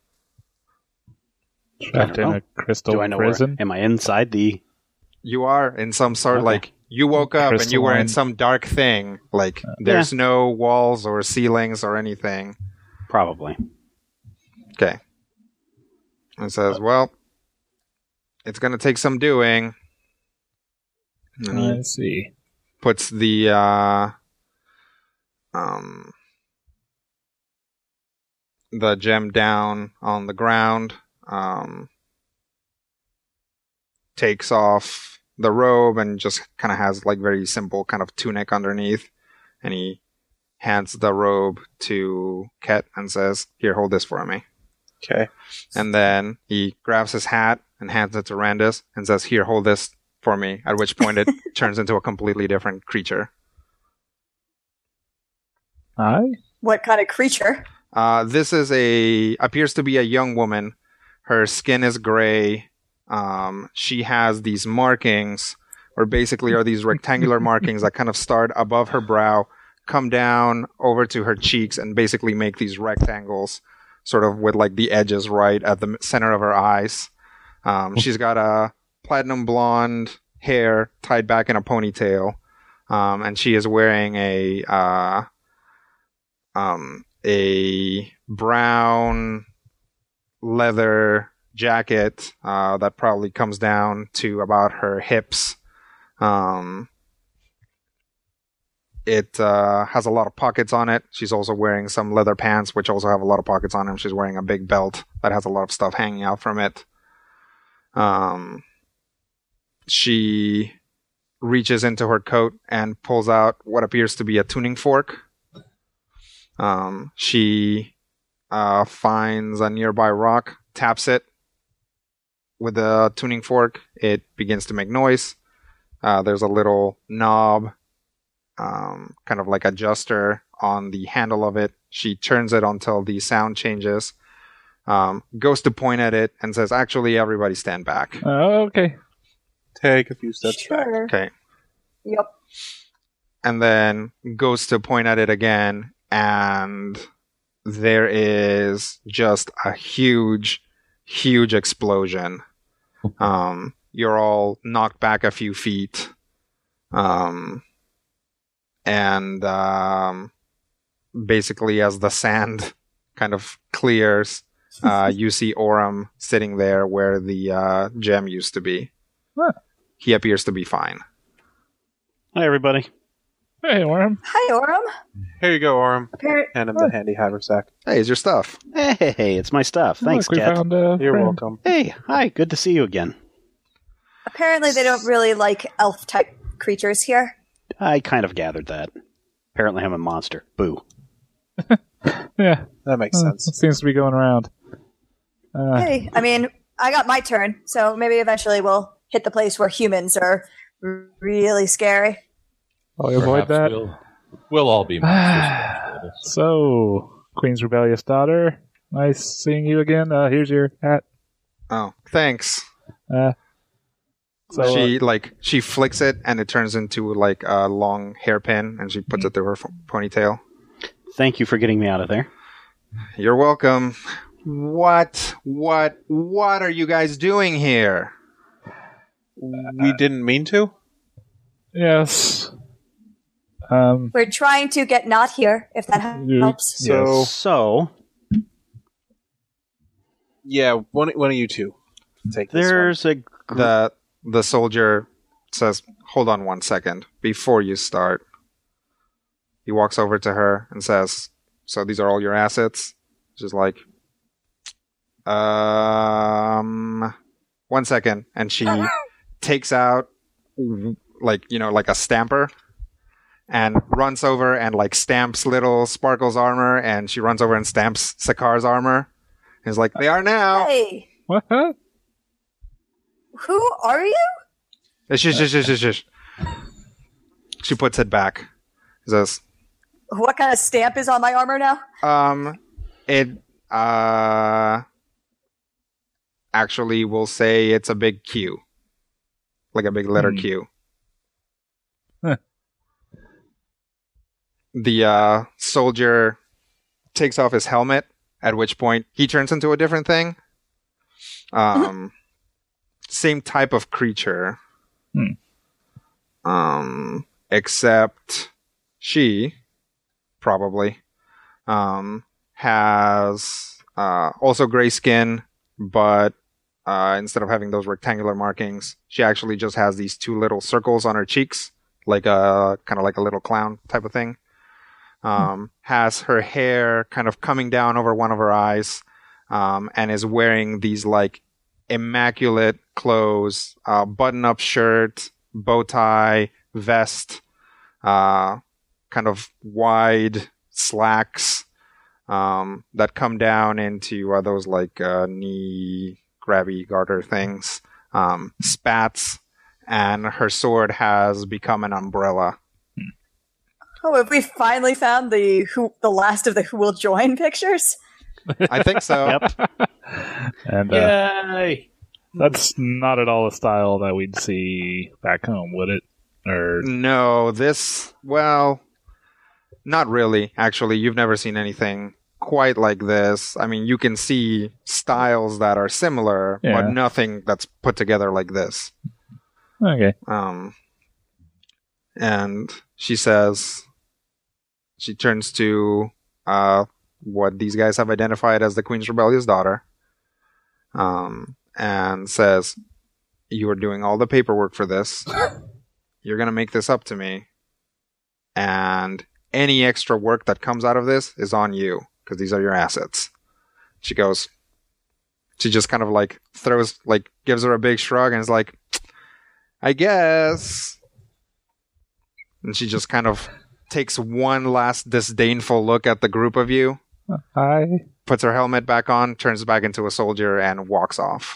Trapped in a crystal Do I know prison? am I inside the... You are in some sort you woke up and you were in some dark thing. There's no walls or ceilings or anything. Probably. Okay. It says, well, it's going to take some doing. And he I see. puts the gem down on the ground, takes off the robe and just kind of has very simple kind of tunic underneath, and he hands the robe to Ket and says, here, hold this for me. Okay. And then he grabs his hat and hands it to Randus and says, here, hold this for me, at which point it turns into a completely different creature. Hi? What kind of creature? This is appears to be a young woman. Her skin is gray. She has these markings, or basically are these rectangular markings that kind of start above her brow, come down over to her cheeks, and basically make these rectangles, sort of with the edges right at the center of her eyes. She's got a platinum blonde hair tied back in a ponytail, and she is wearing a brown leather jacket that probably comes down to about her hips, It has a lot of pockets on it. She's also wearing some leather pants, which also have a lot of pockets on them. She's wearing a big belt that has a lot of stuff hanging out from it. She reaches into her coat and pulls out what appears to be a tuning fork. She finds a nearby rock, taps it with the tuning fork. It begins to make noise. There's a little knob, kind of like adjuster on the handle of it. She turns it until the sound changes. Goes to point at it and says, "Actually, everybody stand back." Okay. Take a few steps back. Sure. Okay. Yep. And then goes to point at it again, and there is just a huge explosion. You're all knocked back a few feet. Basically, as the sand kind of clears, you see Oram sitting there where the gem used to be. Huh. He appears to be fine. Hi, everybody. Hey, Worm. Hi, Oram. Here you go, Orm. Appar- Hand him the handy haversack. Hey, it's your stuff. Hey, it's my stuff. Thanks, Look, we Jet. found a You're friend. welcome. Hey, hi. Good to see you again. Apparently, they don't really like elf-type creatures here. I kind of gathered that. Apparently, I'm a monster. Boo. Yeah, That makes sense. it seems to be going around. Hey, I mean, I got my turn, so maybe eventually we'll hit the place where humans are really scary. I'll avoid that. Perhaps we'll all be monsters. So, Queen's rebellious daughter, nice seeing you again. Here's your hat. Oh, thanks. So, She flicks it and it turns into like a long hairpin and she puts it through her ponytail. Thank you for getting me out of there. You're welcome. What are you guys doing here? We didn't mean to? yes. We're trying to get not here, if that helps. So, So, yeah, one of you two take this one. there's a... The soldier says, "Hold on 1 second before you start." He walks over to her and says, "So these are all your assets?" She's like, 1 second. And she takes out like a stamper and runs over and like stamps little Sparkle's armor, and she runs over and stamps Sakar's armor. And is like, "They are now." Hey, What? who are you? Shush. She puts it back. Says, What kind of stamp is on my armor now? It actually will say it's a big Q. Like a big letter Q. Huh. The soldier takes off his helmet, at which point he turns into a different thing. Same type of creature. Except she probably has also gray skin, but instead of having those rectangular markings, she actually just has these two little circles on her cheeks, like a kind of like a little clown type of thing. Has her hair kind of coming down over one of her eyes, and is wearing these like immaculate clothes, button-up shirt, bow tie, vest, kind of wide slacks that come down into those like knee grabby garter things, spats, and her sword has become an umbrella. Oh, have we finally found the last of the Who Will Join pictures? I think so. Yep. And Yay! that's not at all a style that we'd see back home, would it? Or No, not really. Actually, you've never seen anything quite like this. I mean, you can see styles that are similar, Yeah. but nothing that's put together like this. okay. And she turns to what these guys have identified as the Queen's rebellious daughter, and says, "You are doing all the paperwork for this. You're going to make this up to me. and any extra work that comes out of this is on you, because these are your assets. She just kind of like gives her a big shrug and is like, I guess. And she just kind of takes one last disdainful look at the group of you. Hi. Puts her helmet back on, turns back into a soldier, and walks off.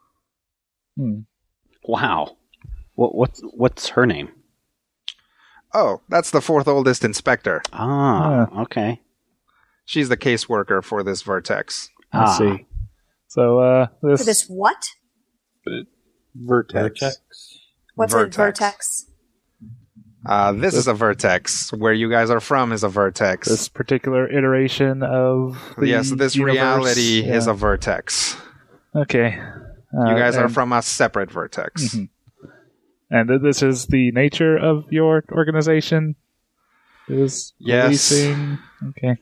Wow. What's her name? Oh, that's the fourth oldest inspector. Okay. She's the caseworker for this vertex. I see. So, For this what? Vertex. What's a vertex? This is a vertex. Where you guys are from is a vertex. This particular iteration of the this universe. reality is a vertex. Okay. You guys are from a separate vertex. Mm-hmm. And this is the nature of your organization? Is releasing... Okay.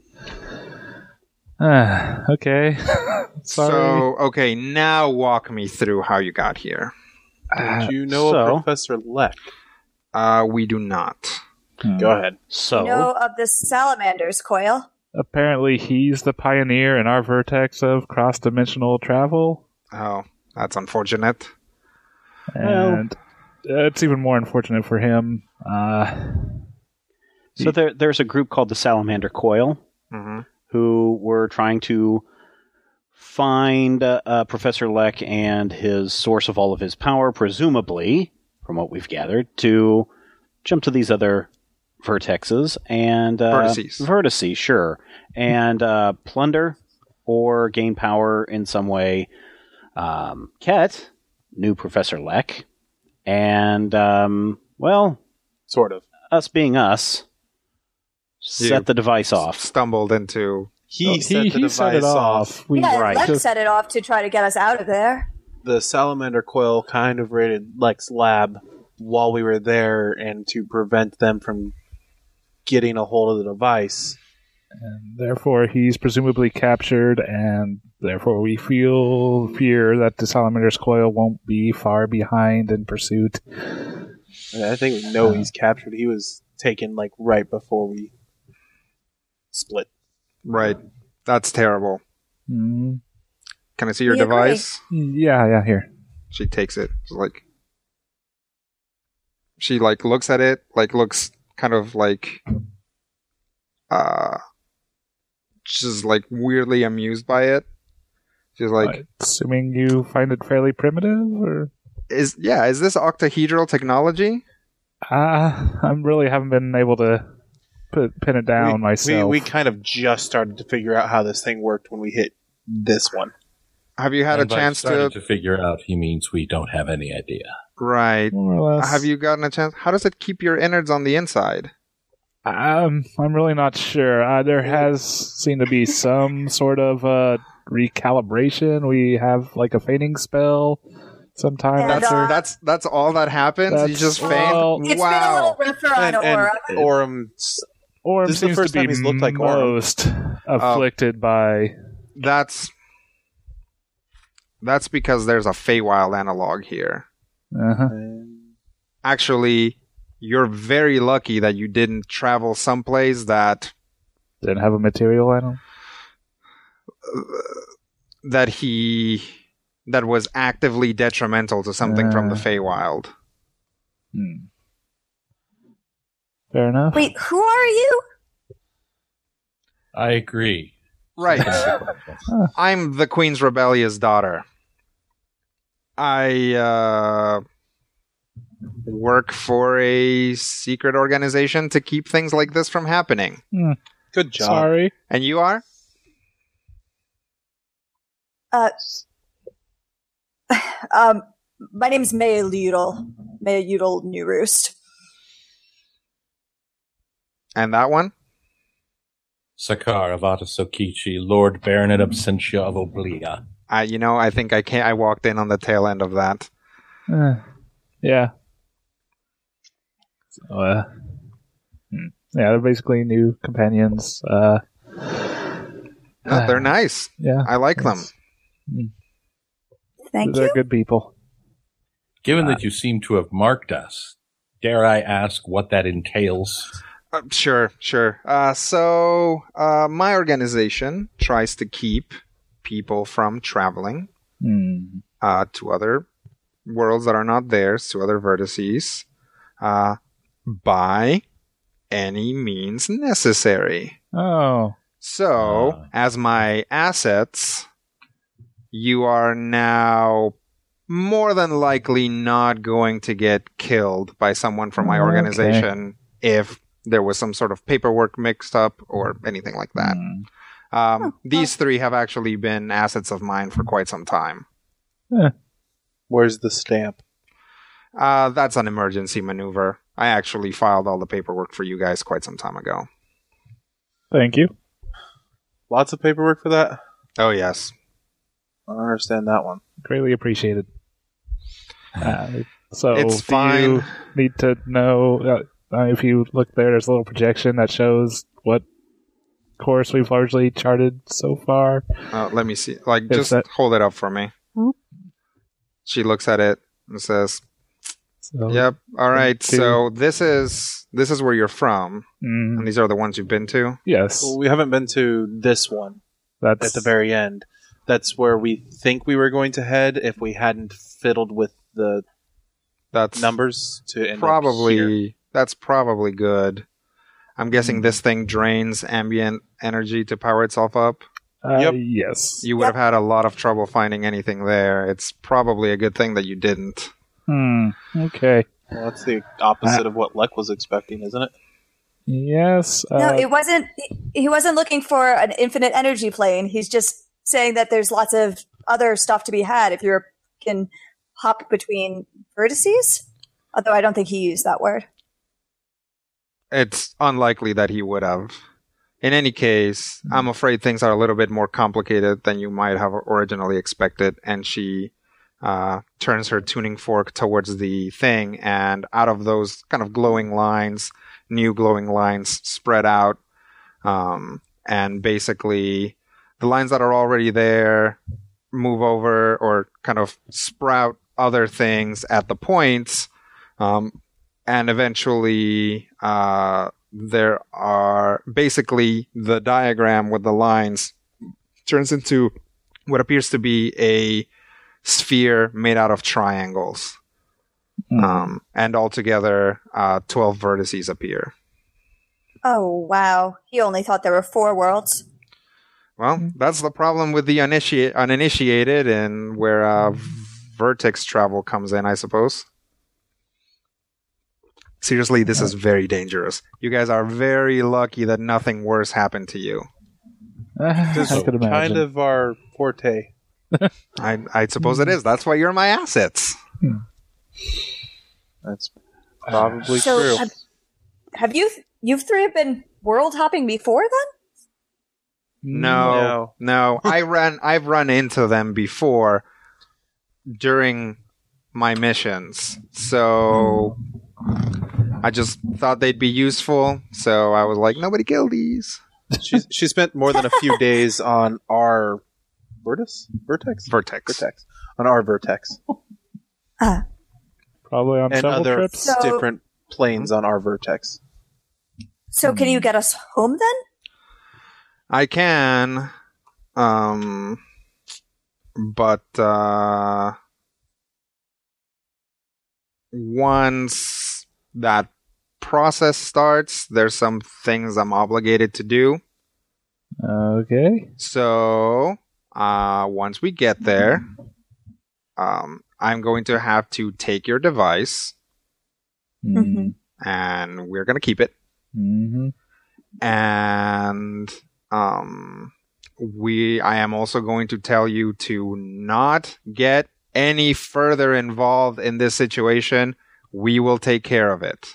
Okay. Sorry. So, okay, now walk me through how you got here. Do you know of Professor Leck? We do not. Go ahead. So, know of the salamanders, Coil? Apparently he's the pioneer in our vertex of cross-dimensional travel. Oh, that's unfortunate. And it's even more unfortunate for him. So there's a group called the Salamander Coil, who were trying to find Professor Leck and his source of all of his power, presumably, from what we've gathered, to jump to these other vertexes and vertices, sure, and plunder or gain power in some way. Ket knew Professor Leck, and sort of us being us, set the device off. Stumbled into. He set the device off. Leck set it off to try to get us out of there. The Salamander Coil kind of raided Leck's lab while we were there, and to prevent them from getting a hold of the device. And therefore, he's presumably captured, and therefore we feel fear that the Salamander's Coil won't be far behind in pursuit. And I think we know he's captured. He was taken right before we split. Right. That's terrible. Mm-hmm. Can I see your device? Yeah, here. She takes it. She looks at it, looks kind of just weirdly amused by it. She's like, assuming you find it fairly primitive, or is this octahedral technology? I really haven't been able to pin it down myself. We kind of just started to figure out how this thing worked when we hit this one. Have you had a chance to figure out? He means we don't have any idea. Right. More or less. Have you gotten a chance? How does it keep your innards on the inside? I'm really not sure. There has seemed to be some sort of recalibration. We have a feigning spell sometime. That's all that happens. You just feign. It's been a little rougher on Aurum. Aurum seems to be most afflicted by. That's because there's a Feywild analog here. Actually, you're very lucky that you didn't travel someplace that didn't have a material item. That was actively detrimental to something from the Feywild. Fair enough. Wait, who are you? I agree. Right. I'm the Queen's rebellious daughter. I work for a secret organization to keep things like this from happening. Good job. Sorry. And you are? My name's Maya Udal New Roost. And that one? Sakar of Atasokichi, Lord Baronet Absentia of Obliga. I think I walked in on the tail end of that. Yeah. So, they're basically new companions. They're nice. Yeah. I like them. Thank They're you. good people. Given that you seem to have marked us, dare I ask what that entails? Sure. So my organization tries to keep people from traveling to other worlds that are not theirs, to other vertices, by any means necessary. Oh. So, as my assets, you are now more than likely not going to get killed by someone from my organization if there was some sort of paperwork mixed up or anything like that. These three have actually been assets of mine for quite some time. Where's the stamp? That's an emergency maneuver. I actually filed all the paperwork for you guys quite some time ago. Thank you. Lots of paperwork for that? Oh, yes. I don't understand that one. Greatly appreciated. So, It's do you fine. need to know, if you look there's a little projection that shows what course we've largely charted so far. Let me see. Like, Is just that- hold it up for me. She looks at it and says, So, "Yep. All right. two. So this is where you're from, and these are the ones you've been to." Yes. Well, we haven't been to this one That's at the very end. That's where we think we were going to head if we hadn't fiddled with the That's numbers to end up here. probably that's probably good. I'm guessing this thing drains ambient energy to power itself up. Yep. Yes. You would have had a lot of trouble finding anything there. It's probably a good thing that you didn't. Okay. Well, that's the opposite of what Lek was expecting, isn't it? Yes. No, it wasn't. He wasn't looking for an infinite energy plane. He's just saying that there's lots of other stuff to be had if you can hop between vertices. Although I don't think he used that word. It's unlikely that he would have. In any case, I'm afraid things are a little bit more complicated than you might have originally expected. And she turns her tuning fork towards the thing, and out of those kind of glowing lines, new glowing lines spread out. And basically, the lines that are already there move over or kind of sprout other things at the points. And eventually, there are basically the diagram with the lines turns into what appears to be a sphere made out of triangles. And altogether, 12 vertices appear. Oh, wow. He only thought there were 4 worlds. Well, that's the problem with the uninitiated and where vertex travel comes in, I suppose. Seriously, this is very dangerous. You guys are very lucky that nothing worse happened to you. This I is could imagine. kind of our forte. I suppose it is. That's why you're my assets. That's probably So true. have you three have been world hopping before then? No. I've run into them before during my missions. So I just thought they'd be useful. So I was like, nobody kill these. She spent more than a few days on our vertex. On our vertex Probably on and several other trips. So- different planes on our vertex. So can you get us home then? I can, but once that process starts, there's some things I'm obligated to do. Okay. So once we get there, I'm going to have to take your device, and we're going to keep it. And I am also going to tell you to not get any further involved in this situation. We will take care of it.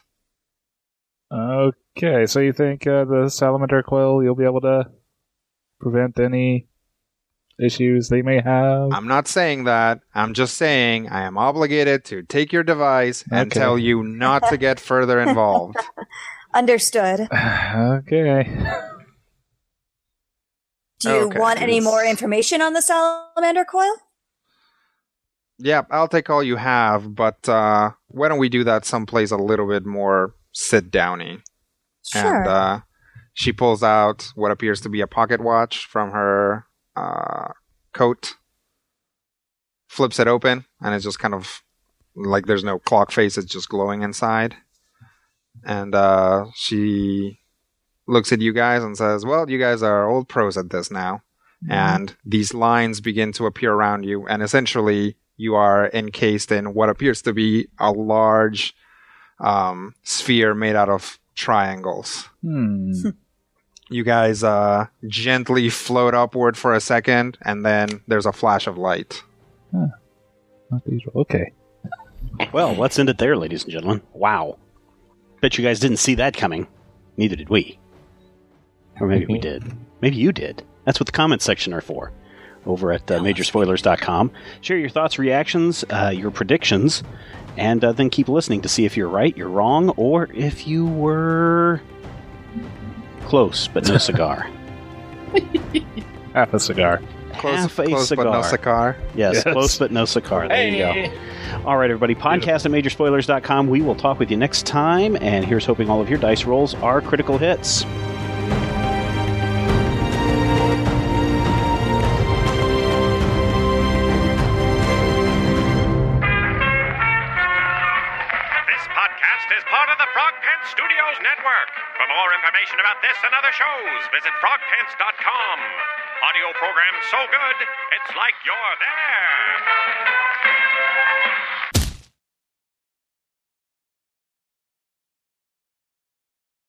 Okay, so you think the salamander coil, you'll be able to prevent any issues they may have? I'm not saying that. I'm just saying I am obligated to take your device and Okay. tell you not to get further involved. Understood. Okay. Do you Okay. want any more information on the salamander coil? Yeah, I'll take all you have, but why don't we do that someplace a little bit more sit-downy? Sure. And she pulls out what appears to be a pocket watch from her coat, flips it open, and it's just kind of like there's no clock face, it's just glowing inside. And she looks at you guys and says, well, you guys are old pros at this now. Mm-hmm. And these lines begin to appear around you, and essentially you are encased in what appears to be a large sphere made out of triangles. You guys gently float upward for a second, and then there's a flash of light. Huh. Not usual. Okay. Well, let's end it there, ladies and gentlemen. Wow. Bet you guys didn't see that coming. Neither did we. Or maybe we did. Maybe you did. That's what the comments section are for. Over at majorspoilers.com. Share your thoughts, reactions, your predictions, and then keep listening to see if you're right, you're wrong, or if you were close, but no cigar. Half a cigar. Half a close cigar. but no cigar. Yes, close but no cigar. There you go. All right, everybody. Podcast at majorspoilers.com. We will talk with you next time, and here's hoping all of your dice rolls are critical hits. Studios Network. For more information about this and other shows, visit frogpants.com. Audio program so good, it's like you're there.